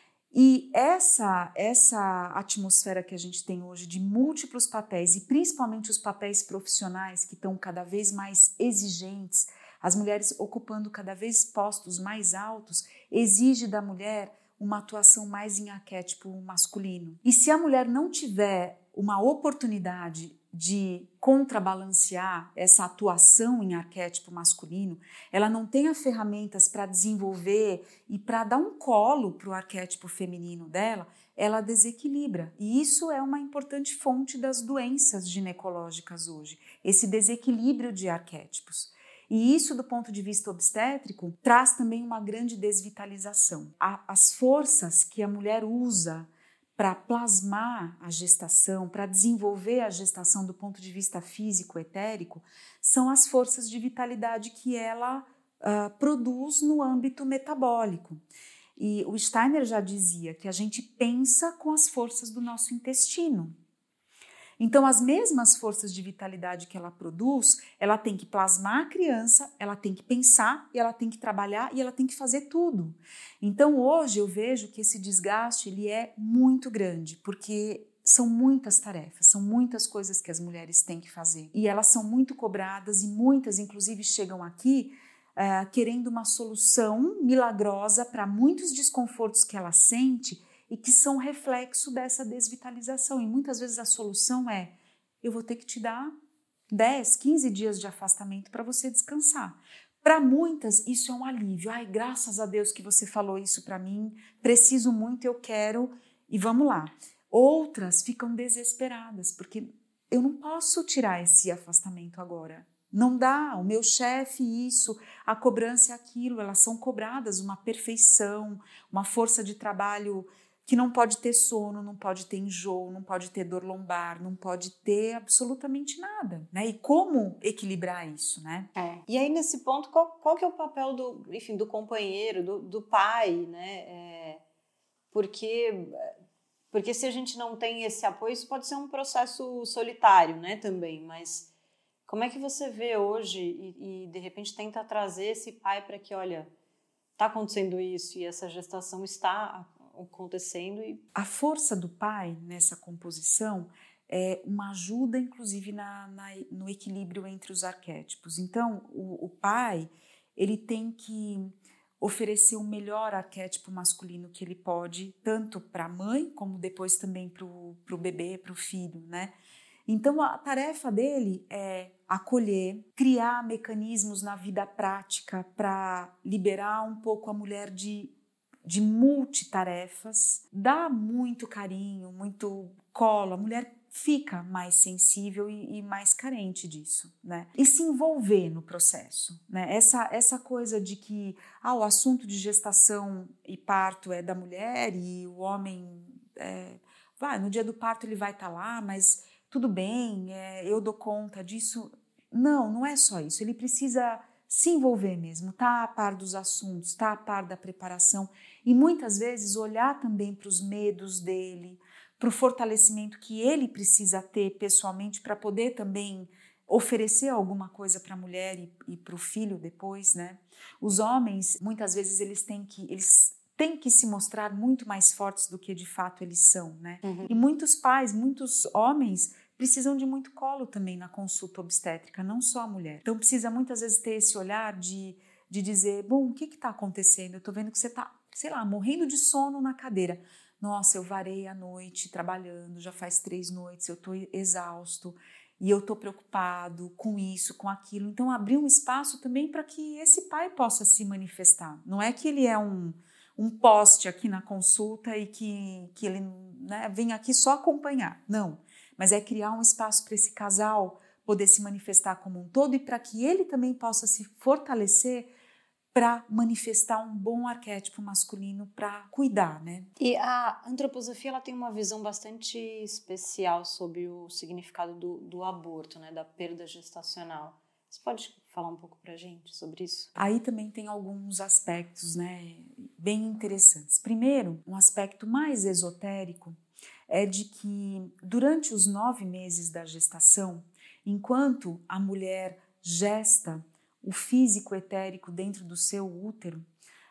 E essa, essa atmosfera que a gente tem hoje de múltiplos papéis, e principalmente os papéis profissionais que estão cada vez mais exigentes, as mulheres ocupando cada vez postos mais altos, exige da mulher uma atuação mais em arquétipo masculino. E se a mulher não tiver uma oportunidade de contrabalancear essa atuação em arquétipo masculino, ela não tem as ferramentas para desenvolver e para dar um colo para o arquétipo feminino dela, ela desequilibra. E isso é uma importante fonte das doenças ginecológicas hoje, esse desequilíbrio de arquétipos. E isso, do ponto de vista obstétrico, traz também uma grande desvitalização. As forças que a mulher usa para plasmar a gestação, para desenvolver a gestação do ponto de vista físico, etérico, são as forças de vitalidade que ela uh, produz no âmbito metabólico. E o Steiner já dizia que a gente pensa com as forças do nosso intestino. Então, as mesmas forças de vitalidade que ela produz, ela tem que plasmar a criança, ela tem que pensar, e ela tem que trabalhar e ela tem que fazer tudo. Então, hoje eu vejo que esse desgaste ele é muito grande, porque são muitas tarefas, são muitas coisas que as mulheres têm que fazer. E elas são muito cobradas e muitas, inclusive, chegam aqui uh, querendo uma solução milagrosa para muitos desconfortos que ela sente, e que são reflexo dessa desvitalização. E muitas vezes a solução é, eu vou ter que te dar dez, quinze dias de afastamento para você descansar. Para muitas, isso é um alívio. Ai, graças a Deus que você falou isso para mim, preciso muito, eu quero, e vamos lá. Outras ficam desesperadas, porque eu não posso tirar esse afastamento agora. Não dá, o meu chefe isso, a cobrança é aquilo, elas são cobradas uma perfeição, uma força de trabalho que não pode ter sono, não pode ter enjoo, não pode ter dor lombar, não pode ter absolutamente nada, né? E como equilibrar isso, né? É. E aí, nesse ponto, qual, qual que é o papel do, enfim, do companheiro, do, do pai, né? É, porque, porque se a gente não tem esse apoio, isso pode ser um processo solitário, né, também, mas como é que você vê hoje e, e de repente tenta trazer esse pai para que, olha, está acontecendo isso e essa gestação está acontecendo. E... A força do pai nessa composição é uma ajuda, inclusive, na, na, no equilíbrio entre os arquétipos. Então, o, o pai, ele tem que oferecer o melhor arquétipo masculino que ele pode, tanto para a mãe, como depois também para o bebê, para o filho, né? Então, a tarefa dele é acolher, criar mecanismos na vida prática para liberar um pouco a mulher de de multitarefas, dá muito carinho, muito colo, a mulher fica mais sensível e, e mais carente disso, né? E se envolver no processo, né? Essa, essa coisa de que ah, o assunto de gestação e parto é da mulher e o homem, é, vai, no dia do parto ele vai estar tá lá, mas tudo bem, é, eu dou conta disso. Não, não é só isso, ele precisa se envolver mesmo, tá a par dos assuntos, tá a par da preparação e muitas vezes olhar também para os medos dele, para o fortalecimento que ele precisa ter pessoalmente para poder também oferecer alguma coisa para a mulher e, e para o filho depois, né? Os homens, muitas vezes, eles têm que, eles têm que se mostrar muito mais fortes do que de fato eles são, né? Uhum. E muitos pais, muitos homens precisam de muito colo também na consulta obstétrica, não só a mulher. Então precisa muitas vezes ter esse olhar de, de dizer, bom, o que está acontecendo? Eu estou vendo que você está, sei lá, morrendo de sono na cadeira. Nossa, eu varei a noite trabalhando, já faz três noites, eu estou exausto e eu estou preocupado com isso, com aquilo. Então abrir um espaço também para que esse pai possa se manifestar. Não é que ele é um, um poste aqui na consulta e que, que ele, né, vem aqui só acompanhar. Não. Mas é criar um espaço para esse casal poder se manifestar como um todo e para que ele também possa se fortalecer para manifestar um bom arquétipo masculino para cuidar, né? E a antroposofia ela tem uma visão bastante especial sobre o significado do, do aborto, né, da perda gestacional. Você pode falar um pouco para a gente sobre isso? Aí também tem alguns aspectos, né, bem interessantes. Primeiro, um aspecto mais esotérico é de que durante os nove meses da gestação, enquanto a mulher gesta o físico etérico dentro do seu útero,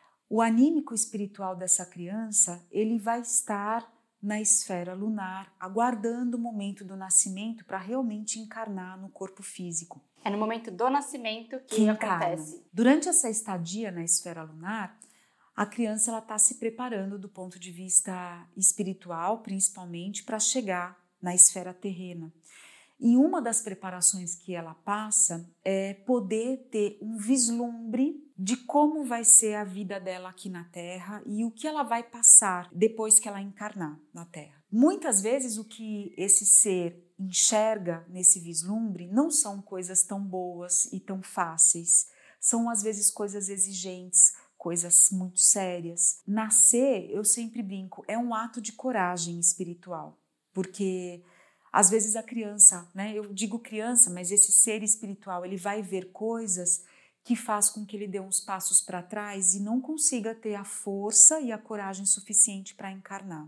o anímico espiritual dessa criança, ele vai estar na esfera lunar, aguardando o momento do nascimento para realmente encarnar no corpo físico. É no momento do nascimento que, que acontece. Encarna. Durante essa estadia na esfera lunar, a criança está se preparando do ponto de vista espiritual, principalmente, para chegar na esfera terrena. E uma das preparações que ela passa é poder ter um vislumbre de como vai ser a vida dela aqui na Terra e o que ela vai passar depois que ela encarnar na Terra. Muitas vezes o que esse ser enxerga nesse vislumbre não são coisas tão boas e tão fáceis, são às vezes coisas exigentes, coisas muito sérias. Nascer, eu sempre brinco, é um ato de coragem espiritual, porque às vezes a criança, né, eu digo criança, mas esse ser espiritual, ele vai ver coisas que faz com que ele dê uns passos para trás e não consiga ter a força e a coragem suficiente para encarnar.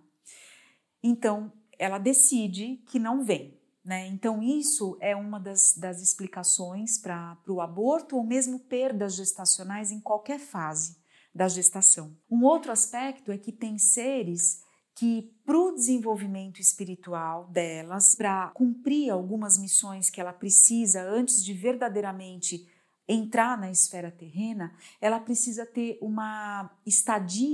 Então, ela decide que não vem, né? Então, isso é uma das, das explicações para o aborto ou mesmo perdas gestacionais em qualquer fase da gestação. Um outro aspecto é que tem seres que, para o desenvolvimento espiritual delas, para cumprir algumas missões que ela precisa antes de verdadeiramente entrar na esfera terrena, ela precisa ter uma estadia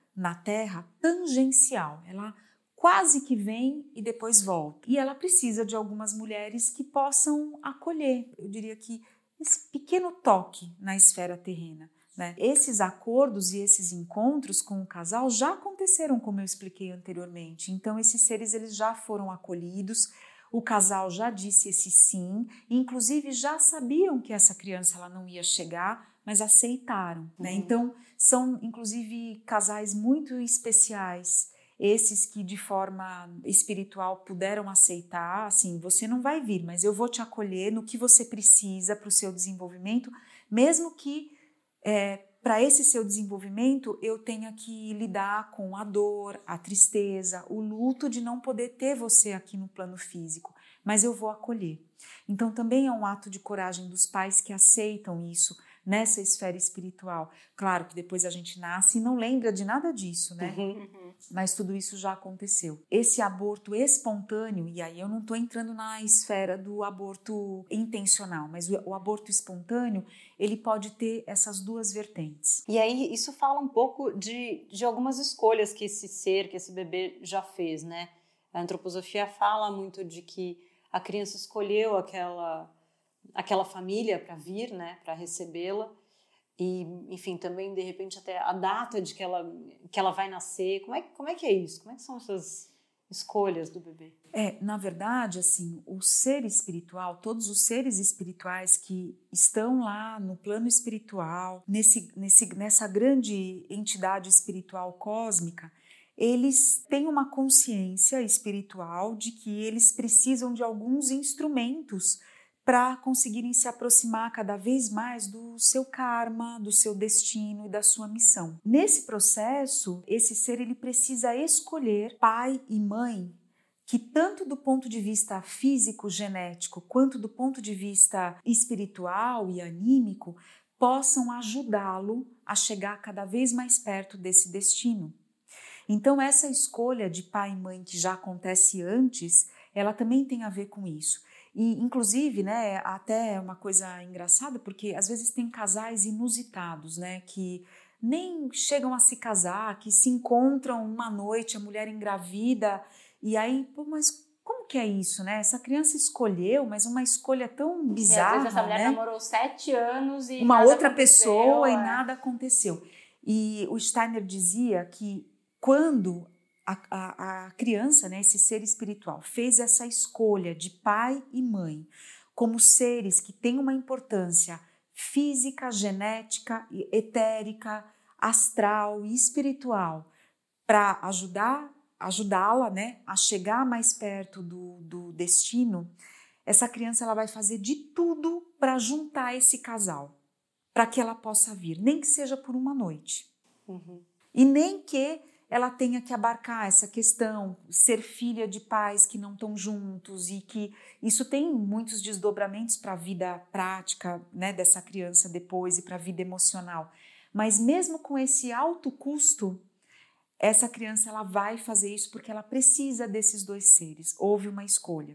na Terra tangencial, ela quase que vem e depois volta. E ela precisa de algumas mulheres que possam acolher, eu diria que esse pequeno toque na esfera terrena, né? Esses acordos e esses encontros com o casal já aconteceram, como eu expliquei anteriormente. Então, esses seres eles já foram acolhidos, o casal já disse esse sim, inclusive já sabiam que essa criança ela não ia chegar, mas aceitaram, né? Uhum. Então, são inclusive casais muito especiais, esses que de forma espiritual puderam aceitar, assim, você não vai vir, mas eu vou te acolher no que você precisa para o seu desenvolvimento, mesmo que é, para esse seu desenvolvimento eu tenha que lidar com a dor, a tristeza, o luto de não poder ter você aqui no plano físico, mas eu vou acolher. Então também é um ato de coragem dos pais que aceitam isso nessa esfera espiritual. Claro que depois a gente nasce e não lembra de nada disso, né? Uhum. Mas tudo isso já aconteceu. Esse aborto espontâneo, e aí eu não estou entrando na esfera do aborto intencional, mas o, o aborto espontâneo, ele pode ter essas duas vertentes. E aí isso fala um pouco de, de algumas escolhas que esse ser, que esse bebê já fez, né? A antroposofia fala muito de que a criança escolheu aquela... aquela família para vir, né, para recebê-la e, enfim, também de repente até a data de que ela, que ela vai nascer, como é, como é que é isso? Como é que são essas escolhas do bebê? É, na verdade, assim, o ser espiritual, todos os seres espirituais que estão lá no plano espiritual, nesse, nesse, nessa grande entidade espiritual cósmica, eles têm uma consciência espiritual de que eles precisam de alguns instrumentos para conseguirem se aproximar cada vez mais do seu karma, do seu destino e da sua missão. Nesse processo, esse ser ele precisa escolher pai e mãe que tanto do ponto de vista físico, genético, quanto do ponto de vista espiritual e anímico, possam ajudá-lo a chegar cada vez mais perto desse destino. Então, essa escolha de pai e mãe que já acontece antes, ela também tem a ver com isso. E, inclusive, né, até é uma coisa engraçada, porque às vezes tem casais inusitados, né, que nem chegam a se casar, que se encontram uma noite, a mulher engravida, e aí, pô, mas como que é isso, né? Essa criança escolheu, mas uma escolha tão bizarra, e às vezes essa mulher né? namorou sete anos e uma nada outra aconteceu, pessoa é. e nada aconteceu. E o Steiner dizia que quando A, a, a criança, né, esse ser espiritual, fez essa escolha de pai e mãe como seres que têm uma importância física, genética, etérica, astral e espiritual para ajudar, ajudá-la, né, a chegar mais perto do, do destino, essa criança ela vai fazer de tudo para juntar esse casal, para que ela possa vir, nem que seja por uma noite. Uhum. E nem que ela tenha que abarcar essa questão, ser filha de pais que não estão juntos e que isso tem muitos desdobramentos para a vida prática, né, dessa criança depois e para a vida emocional. Mas mesmo com esse alto custo, essa criança ela vai fazer isso porque ela precisa desses dois seres. Houve uma escolha.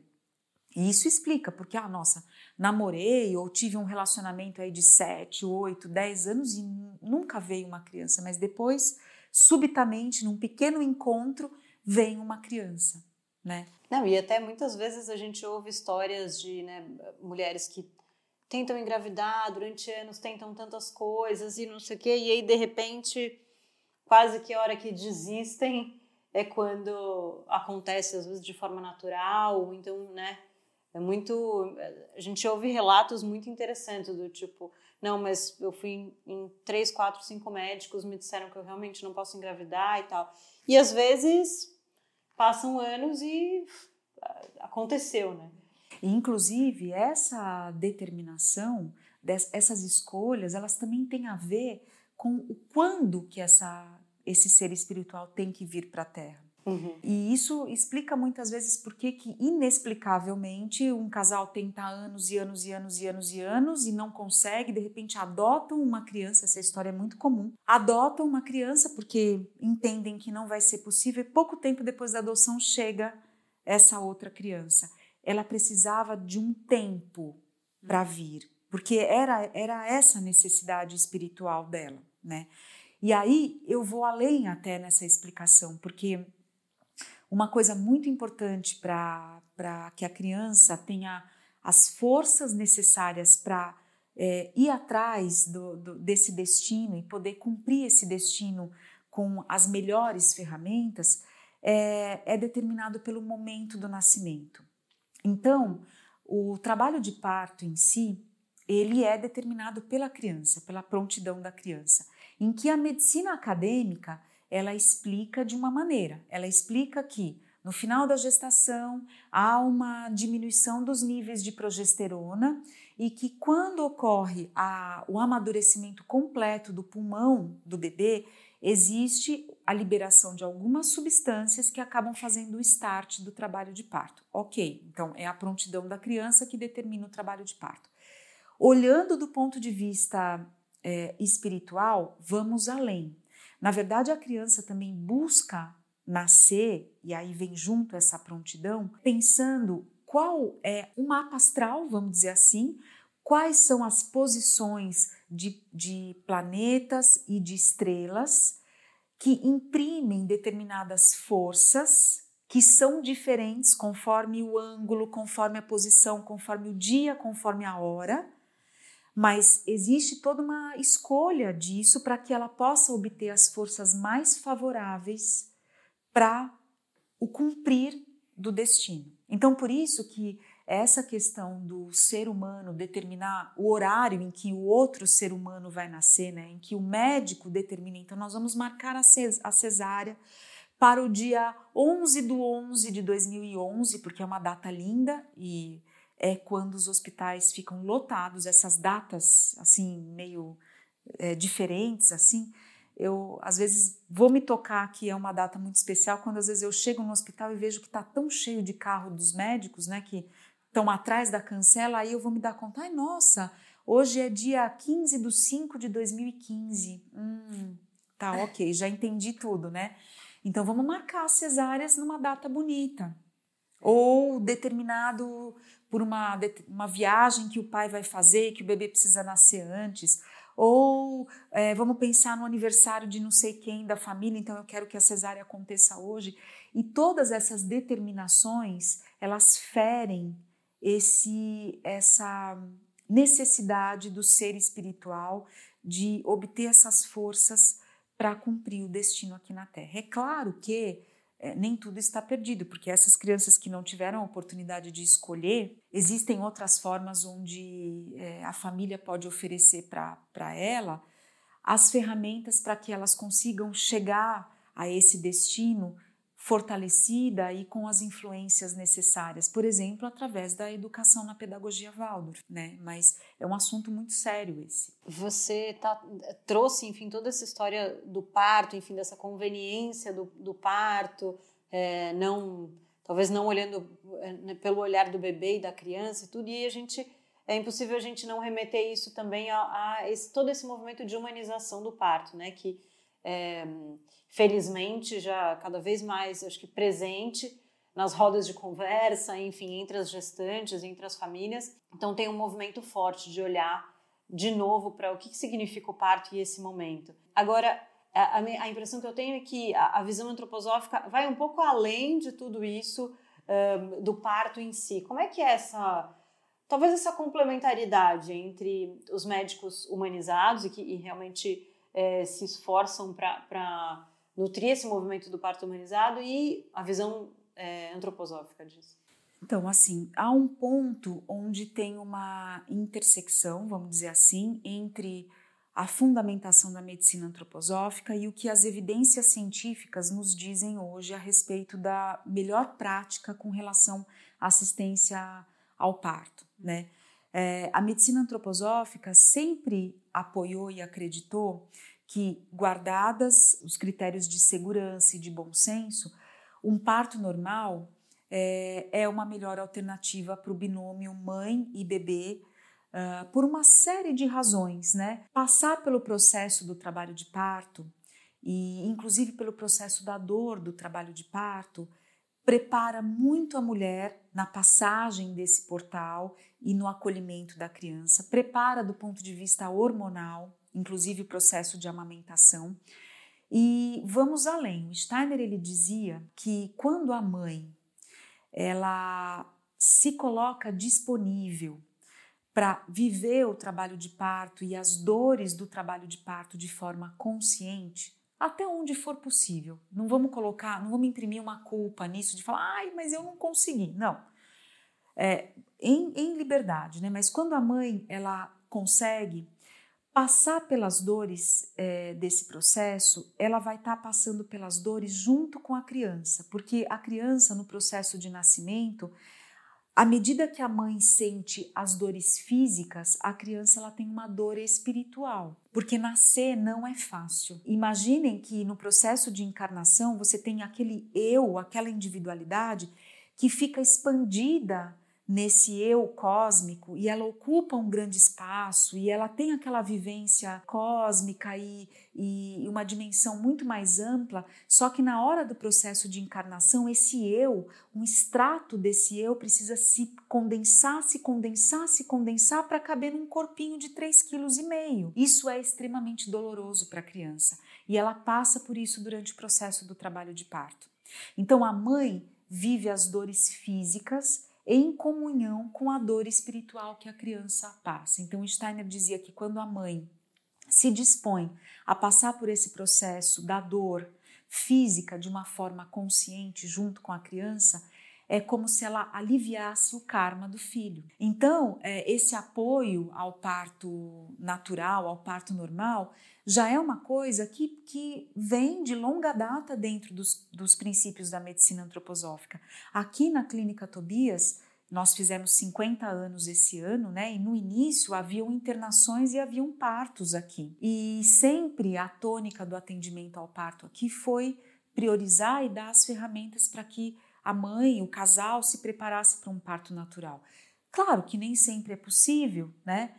E isso explica porque, ah, nossa, namorei ou tive um relacionamento aí de sete, oito, dez anos e nunca veio uma criança, mas depois... subitamente, num pequeno encontro, vem uma criança, né? Não, e até muitas vezes a gente ouve histórias de, né, mulheres que tentam engravidar durante anos, tentam tantas coisas e não sei o quê, e aí, de repente, quase que a hora que desistem é quando acontece, às vezes, de forma natural, então, né, é muito... A gente ouve relatos muito interessantes do tipo... Não, mas eu fui em, em três, quatro, cinco médicos, me disseram que eu realmente não posso engravidar e tal. E às vezes passam anos e aconteceu, né? Inclusive, essa determinação, essas escolhas, elas também têm a ver com o quando que essa, esse ser espiritual tem que vir para a Terra. Uhum. E isso explica muitas vezes por que inexplicavelmente um casal tenta anos e anos e anos e anos e anos e não consegue, de repente adotam uma criança, essa história é muito comum, adotam uma criança porque entendem que não vai ser possível e pouco tempo depois da adoção chega essa outra criança. Ela precisava de um tempo para vir, porque era, era essa necessidade espiritual dela, né? E aí eu vou além até nessa explicação, porque uma coisa muito importante para para que a criança tenha as forças necessárias para é, ir atrás do, do, desse destino e poder cumprir esse destino com as melhores ferramentas é, é determinado pelo momento do nascimento. Então, o trabalho de parto em si, ele é determinado pela criança, pela prontidão da criança, em que a medicina acadêmica, ela explica de uma maneira, ela explica que no final da gestação há uma diminuição dos níveis de progesterona e que quando ocorre a, o amadurecimento completo do pulmão do bebê, existe a liberação de algumas substâncias que acabam fazendo o start do trabalho de parto. Ok, então é a prontidão da criança que determina o trabalho de parto. Olhando do ponto de vista é, espiritual, vamos além. Na verdade, a criança também busca nascer, e aí vem junto essa prontidão, pensando qual é o mapa astral, vamos dizer assim, quais são as posições de, de planetas e de estrelas que imprimem determinadas forças que são diferentes conforme o ângulo, conforme a posição, conforme o dia, conforme a hora, mas existe toda uma escolha disso para que ela possa obter as forças mais favoráveis para o cumprir do destino. Então, por isso que essa questão do ser humano determinar o horário em que o outro ser humano vai nascer, né, em que o médico determina, então nós vamos marcar a cesárea para o dia onze de onze de dois mil e onze, porque é uma data linda e é quando os hospitais ficam lotados, essas datas assim meio é, diferentes assim. Eu, às vezes, vou me tocar que é uma data muito especial quando, às vezes, eu chego no hospital e vejo que está tão cheio de carro dos médicos, né, que estão atrás da cancela, aí eu vou me dar conta, ai, nossa, hoje é dia quinze de cinco de dois mil e quinze. Hum, tá, ok, já entendi tudo, né? Então, vamos marcar as cesáreas numa data bonita. Ou determinado por uma, uma viagem que o pai vai fazer, que o bebê precisa nascer antes. Ou é, vamos pensar no aniversário de não sei quem da família, então eu quero que a cesárea aconteça hoje. E todas essas determinações, elas ferem esse, essa necessidade do ser espiritual de obter essas forças para cumprir o destino aqui na Terra. É claro que é, nem tudo está perdido, porque essas crianças que não tiveram a oportunidade de escolher, existem outras formas onde é, a família pode oferecer para ela as ferramentas para que elas consigam chegar a esse destino fortalecida e com as influências necessárias, por exemplo, através da educação na pedagogia Waldorf, né? Mas é um assunto muito sério esse. Você tá, trouxe, enfim, toda essa história do parto, enfim, dessa conveniência do, do parto, é, não, talvez não olhando é, pelo olhar do bebê e da criança e tudo, e a gente, é impossível a gente não remeter isso também a, a esse, todo esse movimento de humanização do parto, né? Que é, felizmente já cada vez mais, acho que presente nas rodas de conversa, enfim, entre as gestantes, entre as famílias. Então tem um movimento forte de olhar de novo para o que, que significa o parto e esse momento. Agora, a, a impressão que eu tenho é que a, a visão antroposófica vai um pouco além de tudo isso, um, do parto em si. Como é que é essa, talvez essa complementaridade entre os médicos humanizados e que e realmente é, se esforçam para nutrir esse movimento do parto humanizado e a visão é, antroposófica disso? Então, assim, há um ponto onde tem uma intersecção, vamos dizer assim, entre a fundamentação da medicina antroposófica e o que as evidências científicas nos dizem hoje a respeito da melhor prática com relação à assistência ao parto, né? É, a medicina antroposófica sempre apoiou e acreditou que, guardadas os critérios de segurança e de bom senso, um parto normal é, é uma melhor alternativa para o binômio mãe e bebê, uh, por uma série de razões, né? Passar pelo processo do trabalho de parto e, inclusive, pelo processo da dor do trabalho de parto, prepara muito a mulher na passagem desse portal e no acolhimento da criança, prepara do ponto de vista hormonal. inclusive o processo de amamentação. E vamos além. O Steiner ele dizia que quando a mãe ela se coloca disponível para viver o trabalho de parto e as dores do trabalho de parto de forma consciente, até onde for possível. Não vamos colocar, não vamos imprimir uma culpa nisso de falar, ai, mas eu não consegui. Não. É, em, em liberdade, né? Mas quando a mãe ela consegue passar pelas dores é, desse processo, ela vai estar tá passando pelas dores junto com a criança, porque a criança no processo de nascimento, à medida que a mãe sente as dores físicas, a criança ela tem uma dor espiritual, porque nascer não é fácil. Imaginem que no processo de encarnação você tem aquele eu, aquela individualidade que fica expandida nesse eu cósmico e ela ocupa um grande espaço e ela tem aquela vivência cósmica e, e uma dimensão muito mais ampla, só que na hora do processo de encarnação esse eu, um extrato desse eu precisa se condensar, se condensar, se condensar para caber num corpinho de três vírgula cinco quilos. Isso é extremamente doloroso para a criança e ela passa por isso durante o processo do trabalho de parto. Então a mãe vive as dores físicas em comunhão com a dor espiritual que a criança passa. Então Steiner dizia que quando a mãe se dispõe a passar por esse processo da dor física de uma forma consciente junto com a criança, é como se ela aliviasse o karma do filho. Então, esse apoio ao parto natural, ao parto normal, já é uma coisa que, que vem de longa data dentro dos, dos princípios da medicina antroposófica. Aqui na Clínica Tobias, nós fizemos cinquenta anos esse ano, né? E no início haviam internações e haviam partos aqui. E sempre a tônica do atendimento ao parto aqui foi priorizar e dar as ferramentas para que a mãe, o casal se preparasse para um parto natural. Claro que nem sempre é possível, né?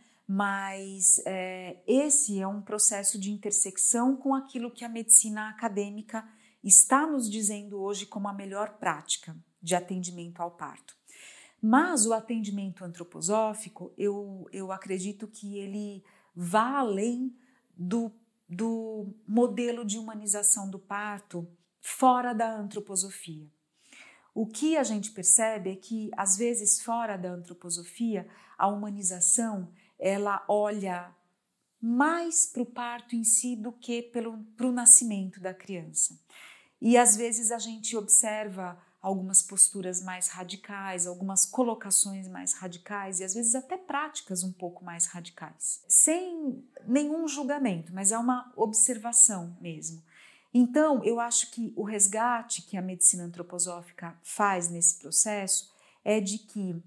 Mas é, esse é um processo de intersecção com aquilo que a medicina acadêmica está nos dizendo hoje como a melhor prática de atendimento ao parto. Mas o atendimento antroposófico, eu, eu acredito que ele vá além do, do modelo de humanização do parto fora da antroposofia. O que a gente percebe é que, às vezes, fora da antroposofia, a humanização ela olha mais para o parto em si do que para o nascimento da criança. E às vezes a gente observa algumas posturas mais radicais, algumas colocações mais radicais e às vezes até práticas um pouco mais radicais. Sem nenhum julgamento, mas é uma observação mesmo. Então, eu acho que o resgate que a medicina antroposófica faz nesse processo é de que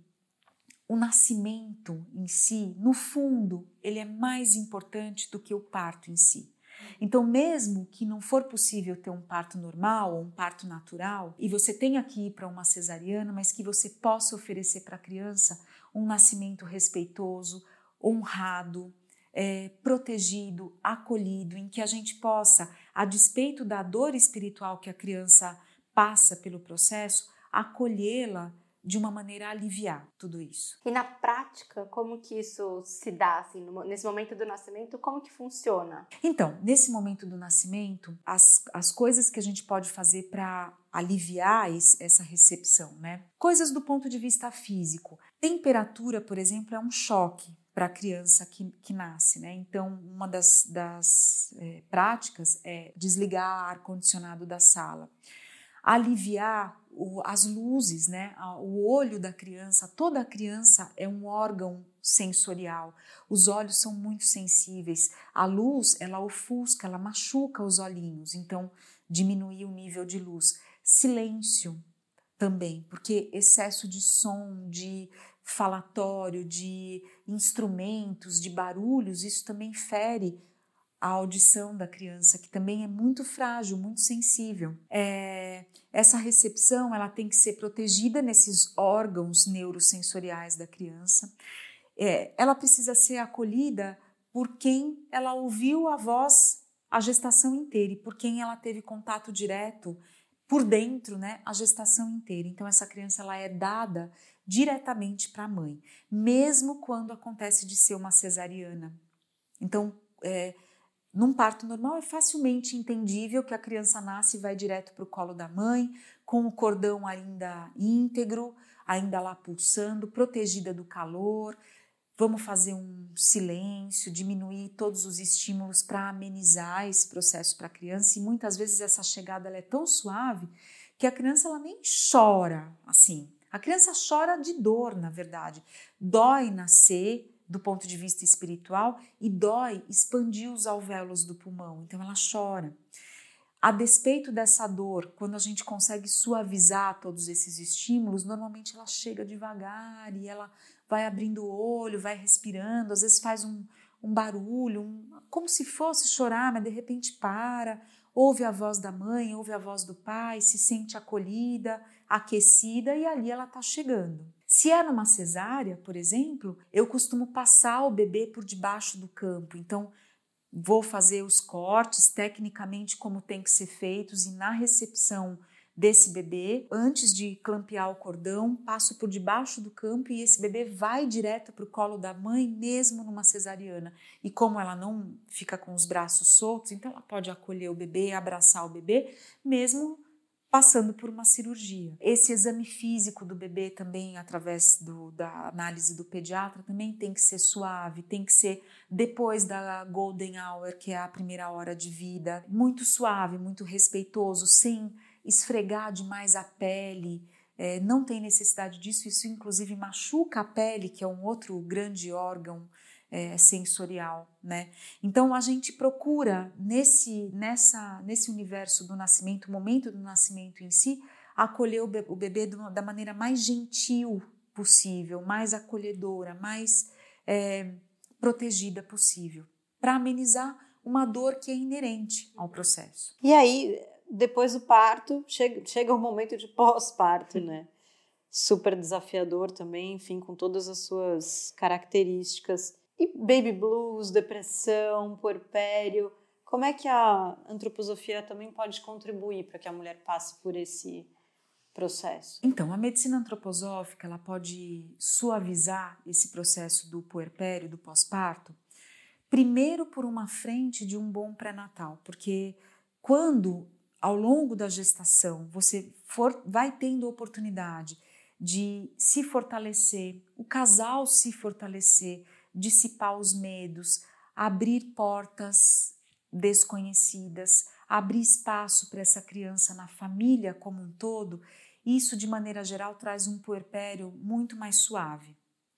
o nascimento em si, no fundo, ele é mais importante do que o parto em si. Então, mesmo que não for possível ter um parto normal ou um parto natural, e você tenha que ir para uma cesariana, mas que você possa oferecer para a criança um nascimento respeitoso, honrado, é, protegido, acolhido, em que a gente possa, a despeito da dor espiritual que a criança passa pelo processo, acolhê-la de uma maneira a aliviar tudo isso. E na prática, como que isso se dá, assim, no, nesse momento do nascimento, como que funciona? Então, nesse momento do nascimento, as, as coisas que a gente pode fazer para aliviar esse, essa recepção, né? Coisas do ponto de vista físico. Temperatura, por exemplo, é um choque para a criança que, que nasce, né? Então, uma das, das é, práticas é desligar o ar-condicionado da sala. Aliviar o, as luzes, né? O olho da criança, toda criança é um órgão sensorial, os olhos são muito sensíveis, a luz ela ofusca, ela machuca os olhinhos, então diminuir o nível de luz. Silêncio também, porque excesso de som, de falatório, de instrumentos, de barulhos, isso também fere a audição da criança, que também é muito frágil, muito sensível. É, essa recepção ela tem que ser protegida nesses órgãos neurosensoriais da criança. É, ela precisa ser acolhida por quem ela ouviu a voz a gestação inteira e por quem ela teve contato direto por dentro, né, a gestação inteira. Então essa criança ela é dada diretamente para a mãe, mesmo quando acontece de ser uma cesariana. Então, é, num parto normal é facilmente entendível que a criança nasce e vai direto para o colo da mãe, com o cordão ainda íntegro, ainda lá pulsando, protegida do calor. Vamos fazer um silêncio, diminuir todos os estímulos para amenizar esse processo para a criança. E muitas vezes essa chegada ela é tão suave que a criança ela nem chora assim. A criança chora de dor, na verdade. Dói nascer do ponto de vista espiritual e dói expandir os alvéolos do pulmão. Então ela chora. A despeito dessa dor, quando a gente consegue suavizar todos esses estímulos, normalmente ela chega devagar e ela vai abrindo o olho, vai respirando, às vezes faz um, um barulho, um, como se fosse chorar, mas de repente para, ouve a voz da mãe, ouve a voz do pai, se sente acolhida, aquecida e ali ela está chegando. Se é numa cesárea, por exemplo, eu costumo passar o bebê por debaixo do campo, então vou fazer os cortes tecnicamente como tem que ser feitos e na recepção desse bebê, antes de clampear o cordão, passo por debaixo do campo e esse bebê vai direto para o colo da mãe, mesmo numa cesariana. E como ela não fica com os braços soltos, então ela pode acolher o bebê, abraçar o bebê, mesmo passando por uma cirurgia. Esse exame físico do bebê também, através do, da análise do pediatra, também tem que ser suave, tem que ser depois da golden hour, que é a primeira hora de vida, muito suave, muito respeitoso, sem esfregar demais a pele, é, não tem necessidade disso, isso inclusive machuca a pele, que é um outro grande órgão é, sensorial, né? Então a gente procura nesse, nessa, nesse universo do nascimento, o momento do nascimento em si, acolher o bebê, o bebê da maneira mais gentil possível, mais acolhedora, mais é, protegida possível, para amenizar uma dor que é inerente ao processo. E aí, depois do parto, chega, chega o momento de pós-parto, né? Super desafiador também, enfim, com todas as suas características. E baby blues, depressão, puerpério, como é que a antroposofia também pode contribuir para que a mulher passe por esse processo? Então, a medicina antroposófica ela pode suavizar esse processo do puerpério, do pós-parto, primeiro por uma frente de um bom pré-natal, porque quando ao longo da gestação você for, vai tendo a oportunidade de se fortalecer, o casal se fortalecer, dissipar os medos, abrir portas desconhecidas, abrir espaço para essa criança na família como um todo, isso de maneira geral traz um puerpério muito mais suave.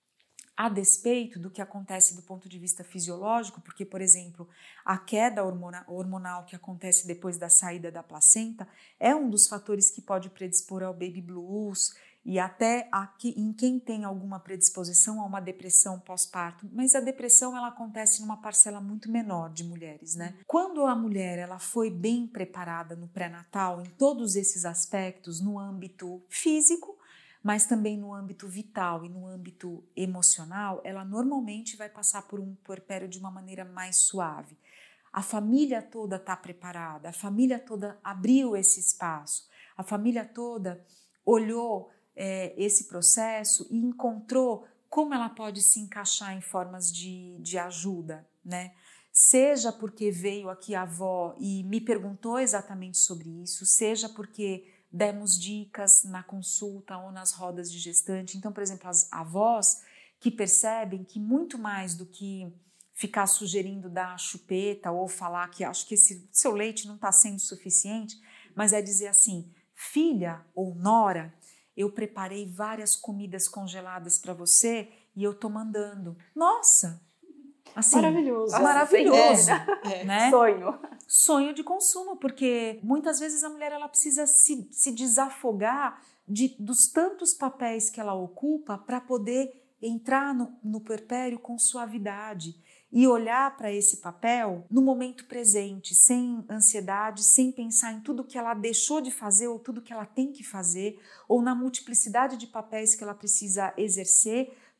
A despeito do que acontece do ponto de vista fisiológico, porque, por exemplo, a queda hormonal que acontece depois da saída da placenta é um dos fatores que pode predispor ao baby blues e até aqui, em quem tem alguma predisposição a uma depressão pós-parto, mas a depressão ela acontece numa parcela muito menor de mulheres, né? Quando a mulher ela foi bem preparada no pré-natal em todos esses aspectos, no âmbito físico, mas também no âmbito vital e no âmbito emocional, ela normalmente vai passar por um puerpério de uma maneira mais suave. A família toda está preparada, a família toda abriu esse espaço, a família toda olhou é, esse processo e encontrou como ela pode se encaixar em formas de, de ajuda, né? Seja porque veio aqui a avó e me perguntou exatamente sobre isso, seja porque demos dicas na consulta ou nas rodas de gestante. Então, por exemplo, as avós que percebem que muito mais do que ficar sugerindo dar chupeta ou falar que acho que esse seu leite não está sendo suficiente, mas é dizer assim, filha ou nora, eu preparei várias comidas congeladas para você e eu tô mandando. Nossa! Assim, maravilhoso. Maravilhoso, é, né? Sonho. Sonho de consumo, porque muitas vezes a mulher ela precisa se, se desafogar de, dos tantos papéis que ela ocupa para poder entrar no, no puerpério com suavidade e olhar para esse papel no momento presente, sem ansiedade, sem pensar em tudo que ela deixou de fazer ou tudo que ela tem que fazer, ou na multiplicidade de papéis que ela precisa exercer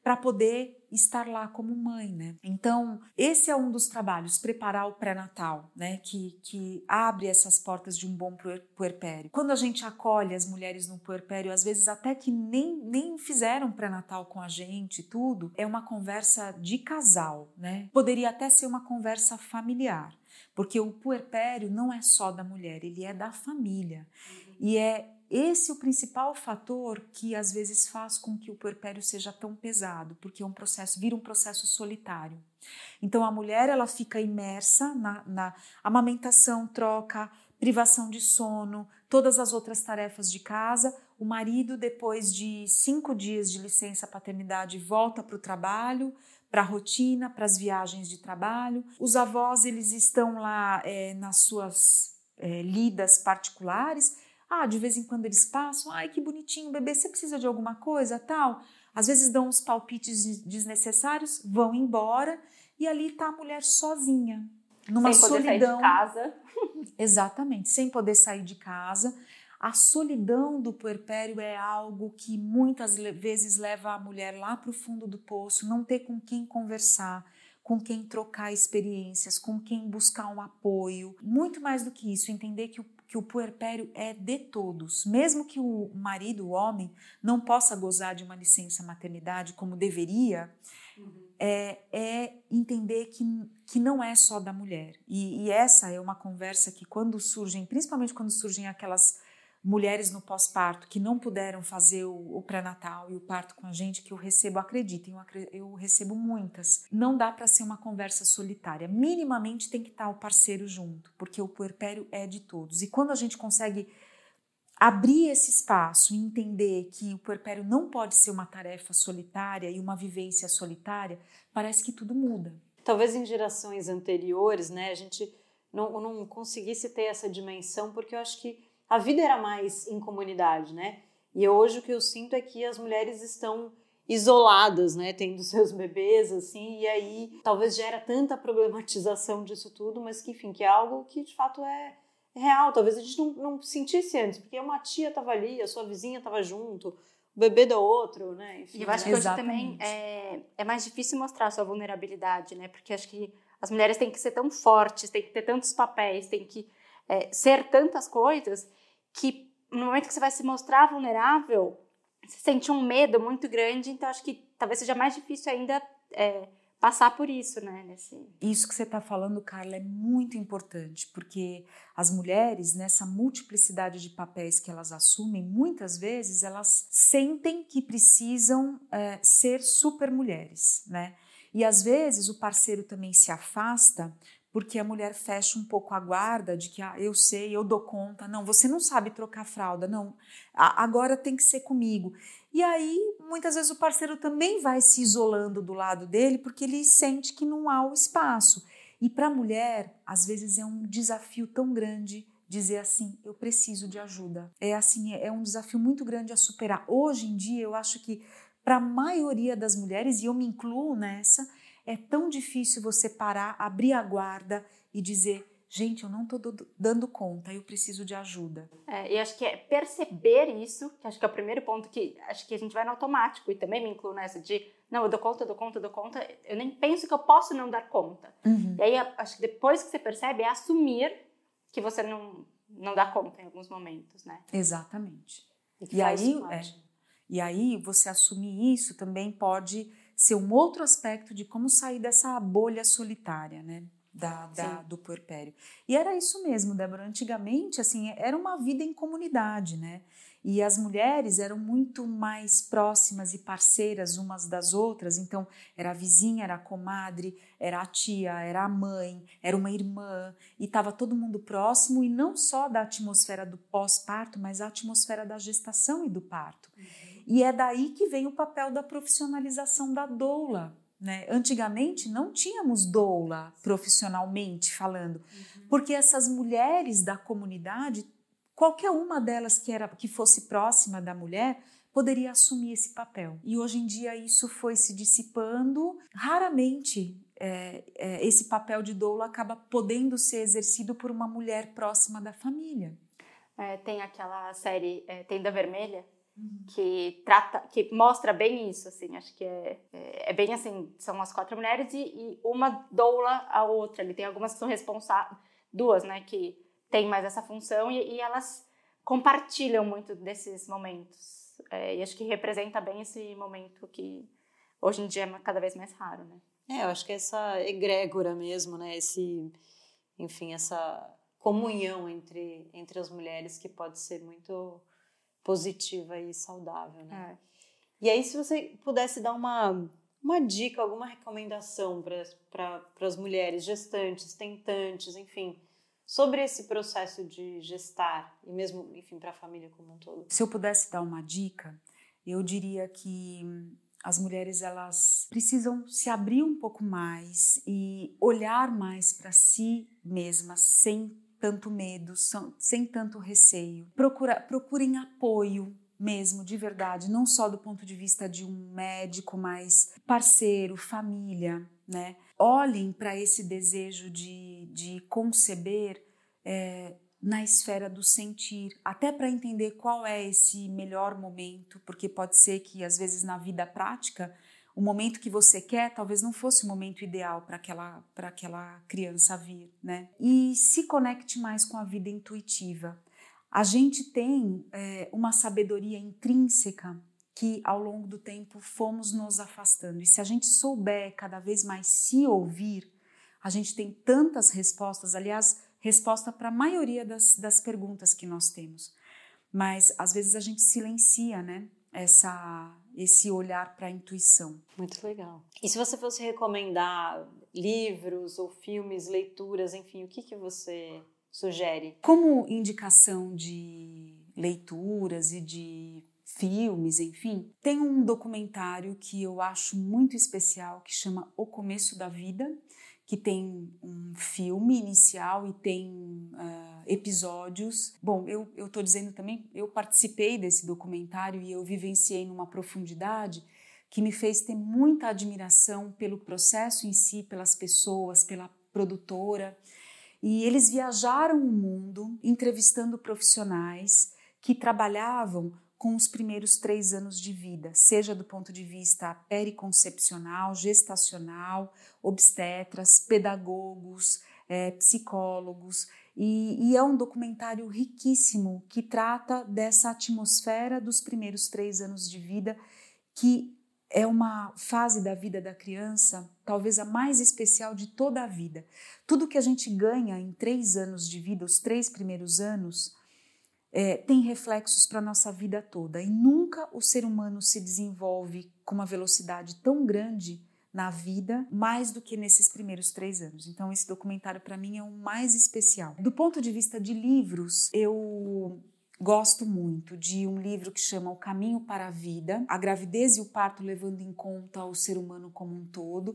para poder estar lá como mãe, né? Então, esse é um dos trabalhos, preparar o pré-natal, né? Que, que abre essas portas de um bom puerpério. Quando a gente acolhe as mulheres no puerpério, às vezes até que nem, nem fizeram pré-natal com a gente, tudo, é uma conversa de casal, né? Poderia até ser uma conversa familiar, porque o puerpério não é só da mulher, ele é da família. Uhum. E é esse é o principal fator que às vezes faz com que o puerpério seja tão pesado, porque é um processo, vira um processo solitário. Então a mulher ela fica imersa na, na amamentação, troca, privação de sono, todas as outras tarefas de casa. O marido, depois de cinco dias de licença paternidade, volta para o trabalho, para a rotina, para as viagens de trabalho. Os avós eles estão lá é, nas suas é, lidas particulares. Ah, de vez em quando eles passam, ai que bonitinho, bebê, você precisa de alguma coisa, tal? Às vezes dão uns palpites desnecessários, vão embora e ali está a mulher sozinha, numa sem poder solidão. Sair de casa. Exatamente, sem poder sair de casa. A solidão do puerpério é algo que muitas vezes leva a mulher lá para o fundo do poço, não ter com quem conversar, com quem trocar experiências, com quem buscar um apoio. Muito mais do que isso, entender que o, que o puerpério é de todos. Mesmo que o marido, o homem, não possa gozar de uma licença maternidade como deveria, uhum. é, é entender que, que não é só da mulher. E, e essa é uma conversa que quando surgem, principalmente quando surgem aquelas mulheres no pós-parto que não puderam fazer o, o pré-natal e o parto com a gente, que eu recebo, acreditem, eu, eu recebo muitas. Não dá para ser uma conversa solitária. Minimamente tem que estar o parceiro junto, porque o puerpério é de todos. E quando a gente consegue abrir esse espaço e entender que o puerpério não pode ser uma tarefa solitária e uma vivência solitária, parece que tudo muda. Talvez em gerações anteriores, né, a gente não, não conseguisse ter essa dimensão, porque eu acho que a vida era mais em comunidade, né? E hoje o que eu sinto é que as mulheres estão isoladas, né? Tendo seus bebês, assim, e aí talvez gera tanta problematização disso tudo, mas que, enfim, que é algo que de fato é real. Talvez a gente não, não sentisse antes, porque uma tia estava ali, a sua vizinha estava junto, o bebê do outro, né? Enfim, e eu acho né? que hoje também é, é mais difícil mostrar a sua vulnerabilidade, né? Porque acho que as mulheres têm que ser tão fortes, têm que ter tantos papéis, têm que é, ser tantas coisas, que no momento que você vai se mostrar vulnerável, você sente um medo muito grande, então acho que talvez seja mais difícil ainda é, passar por isso, né? Nesse... Isso que você está falando, Carla, é muito importante, porque as mulheres, nessa multiplicidade de papéis que elas assumem, muitas vezes elas sentem que precisam é, ser super mulheres, né? E às vezes o parceiro também se afasta, porque a mulher fecha um pouco a guarda de que ah, eu sei, eu dou conta, não, você não sabe trocar fralda, não, agora tem que ser comigo. E aí, muitas vezes o parceiro também vai se isolando do lado dele porque ele sente que não há o espaço. E para a mulher, às vezes é um desafio tão grande dizer assim, eu preciso de ajuda. É assim, é um desafio muito grande a superar. Hoje em dia, eu acho que para a maioria das mulheres, e eu me incluo nessa, é tão difícil você parar, abrir a guarda e dizer, gente, eu não estou dando conta, eu preciso de ajuda. É, e acho que é perceber isso, que acho que é o primeiro ponto que acho que a gente vai no automático, e também me incluo nessa de, não, eu dou conta, eu dou conta, eu dou conta, eu nem penso que eu posso não dar conta. Uhum. E aí, acho que depois que você percebe, é assumir que você não, não dá conta em alguns momentos, né? Exatamente. E, e, aí, é, e aí, você assumir isso também pode ser um outro aspecto de como sair dessa bolha solitária, né, da, da, do puerpério. E era isso mesmo, Débora, antigamente, assim, era uma vida em comunidade, né, e as mulheres eram muito mais próximas e parceiras umas das outras, então era a vizinha, era a comadre, era a tia, era a mãe, era uma irmã, e estava todo mundo próximo, e não só da atmosfera do pós-parto, mas a atmosfera da gestação e do parto. Uhum. E é daí que vem o papel da profissionalização da doula, né? Antigamente não tínhamos doula profissionalmente falando, uhum. porque essas mulheres da comunidade, qualquer uma delas que, era, que fosse próxima da mulher, poderia assumir esse papel. E hoje em dia isso foi se dissipando, raramente é, é, esse papel de doula acaba podendo ser exercido por uma mulher próxima da família. É, tem aquela série é, Tenda Vermelha, uhum. que trata, que mostra bem isso, assim, acho que é, é, é bem assim, são as quatro mulheres e, e uma doula a outra, ali tem algumas que são responsáveis, duas, né, que tem mais essa função e, e elas compartilham muito desses momentos, é, e acho que representa bem esse momento que hoje em dia é cada vez mais raro, né. É, eu acho que é essa egrégora mesmo, né, esse, enfim, essa comunhão entre, entre as mulheres que pode ser muito positiva e saudável, né? É. E aí, se você pudesse dar uma, uma dica, alguma recomendação para as mulheres gestantes, tentantes, enfim, sobre esse processo de gestar e mesmo, enfim, para a família como um todo. Se eu pudesse dar uma dica, eu diria que as mulheres, elas precisam se abrir um pouco mais e olhar mais para si mesmas, sem tanto medo, sem tanto receio. Procura, procurem apoio mesmo, de verdade, não só do ponto de vista de um médico, mas parceiro, família, né? Olhem para esse desejo de, de conceber é, na esfera do sentir, até para entender qual é esse melhor momento, porque pode ser que às vezes na vida prática o momento que você quer talvez não fosse o momento ideal para aquela, para aquela criança vir, né? E se conecte mais com a vida intuitiva. A gente tem é, uma sabedoria intrínseca que ao longo do tempo fomos nos afastando. E se a gente souber cada vez mais se ouvir, a gente tem tantas respostas, aliás, resposta para a maioria das, das perguntas que nós temos. Mas às vezes a gente silencia, né? Essa, esse olhar para a intuição. Muito legal. E se você fosse recomendar livros ou filmes, leituras, enfim, o que, que você sugere? Como indicação de leituras e de filmes, enfim, tem um documentário que eu acho muito especial que chama O Começo da Vida, que tem um filme inicial e tem uh, episódios. Bom, eu estou dizendo também, eu participei desse documentário e eu vivenciei numa profundidade que me fez ter muita admiração pelo processo em si, pelas pessoas, pela produtora. E eles viajaram o mundo entrevistando profissionais que trabalhavam com os primeiros três anos de vida, seja do ponto de vista periconcepcional, gestacional, obstetras, pedagogos, é, psicólogos. E, e é um documentário riquíssimo que trata dessa atmosfera dos primeiros três anos de vida, que é uma fase da vida da criança, talvez a mais especial de toda a vida. Tudo que a gente ganha em três anos de vida, os três primeiros anos, É, tem reflexos para a nossa vida toda e nunca o ser humano se desenvolve com uma velocidade tão grande na vida, mais do que nesses primeiros três anos. Então esse documentário para mim é o mais especial. Do ponto de vista de livros, eu gosto muito de um livro que chama O Caminho para a Vida, a gravidez e o parto levando em conta o ser humano como um todo,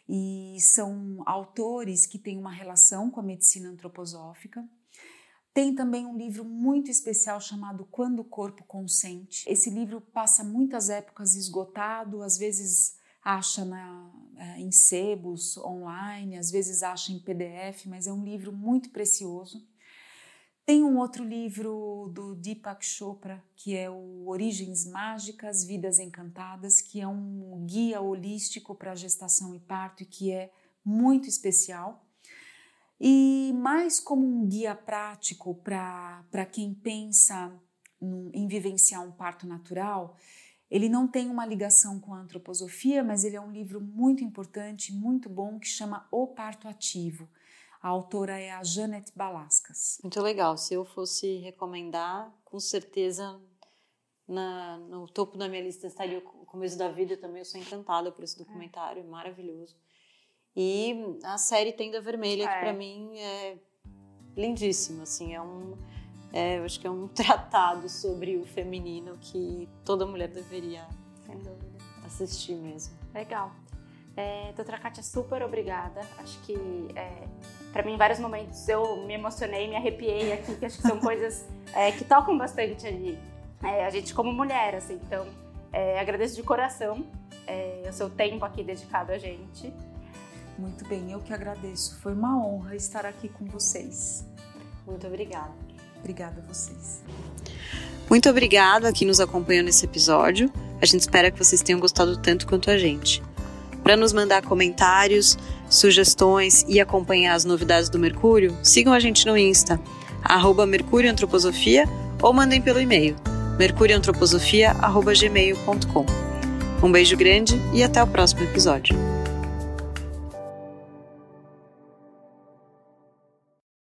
e são autores que têm uma relação com a medicina antroposófica. Tem também um livro muito especial chamado Quando o Corpo Consente. Esse livro passa muitas épocas esgotado, às vezes acha na, em sebos online, às vezes acha em P D F, mas é um livro muito precioso. Tem um outro livro do Deepak Chopra, que é o Origens Mágicas, Vidas Encantadas, que é um guia holístico para gestação e parto e que é muito especial. E mais como um guia prático para quem pensa no, em vivenciar um parto natural, ele não tem uma ligação com a antroposofia, mas ele é um livro muito importante, muito bom, que chama O Parto Ativo. A autora é a Janet Balaskas. Muito legal. Se eu fosse recomendar, com certeza na, no topo da minha lista estaria O Começo da Vida também. Eu sou encantada por esse documentário, é maravilhoso. E a série Tenda Vermelha, é. que para mim é lindíssima, assim, é um, é, eu acho que é um tratado sobre o feminino que toda mulher deveria Sem dúvida. assistir mesmo. Legal. É, doutora Kátia, super obrigada. Acho que, é, para mim, em vários momentos eu me emocionei, me arrepiei aqui, que acho que são coisas é, que tocam bastante ali, é, a gente como mulher, assim. Então, é, agradeço de coração é, o seu tempo aqui dedicado a gente. Muito bem, eu que agradeço. Foi uma honra estar aqui com vocês. Muito obrigada. Obrigada a vocês. Muito obrigada a quem nos acompanhou nesse episódio. A gente espera que vocês tenham gostado tanto quanto a gente. Para nos mandar comentários, sugestões e acompanhar as novidades do Mercúrio, sigam a gente no Insta, arroba Mercúrio Antroposofia, ou mandem pelo e-mail, mercurio antroposofia arroba gmail ponto com. Um beijo grande e até o próximo episódio.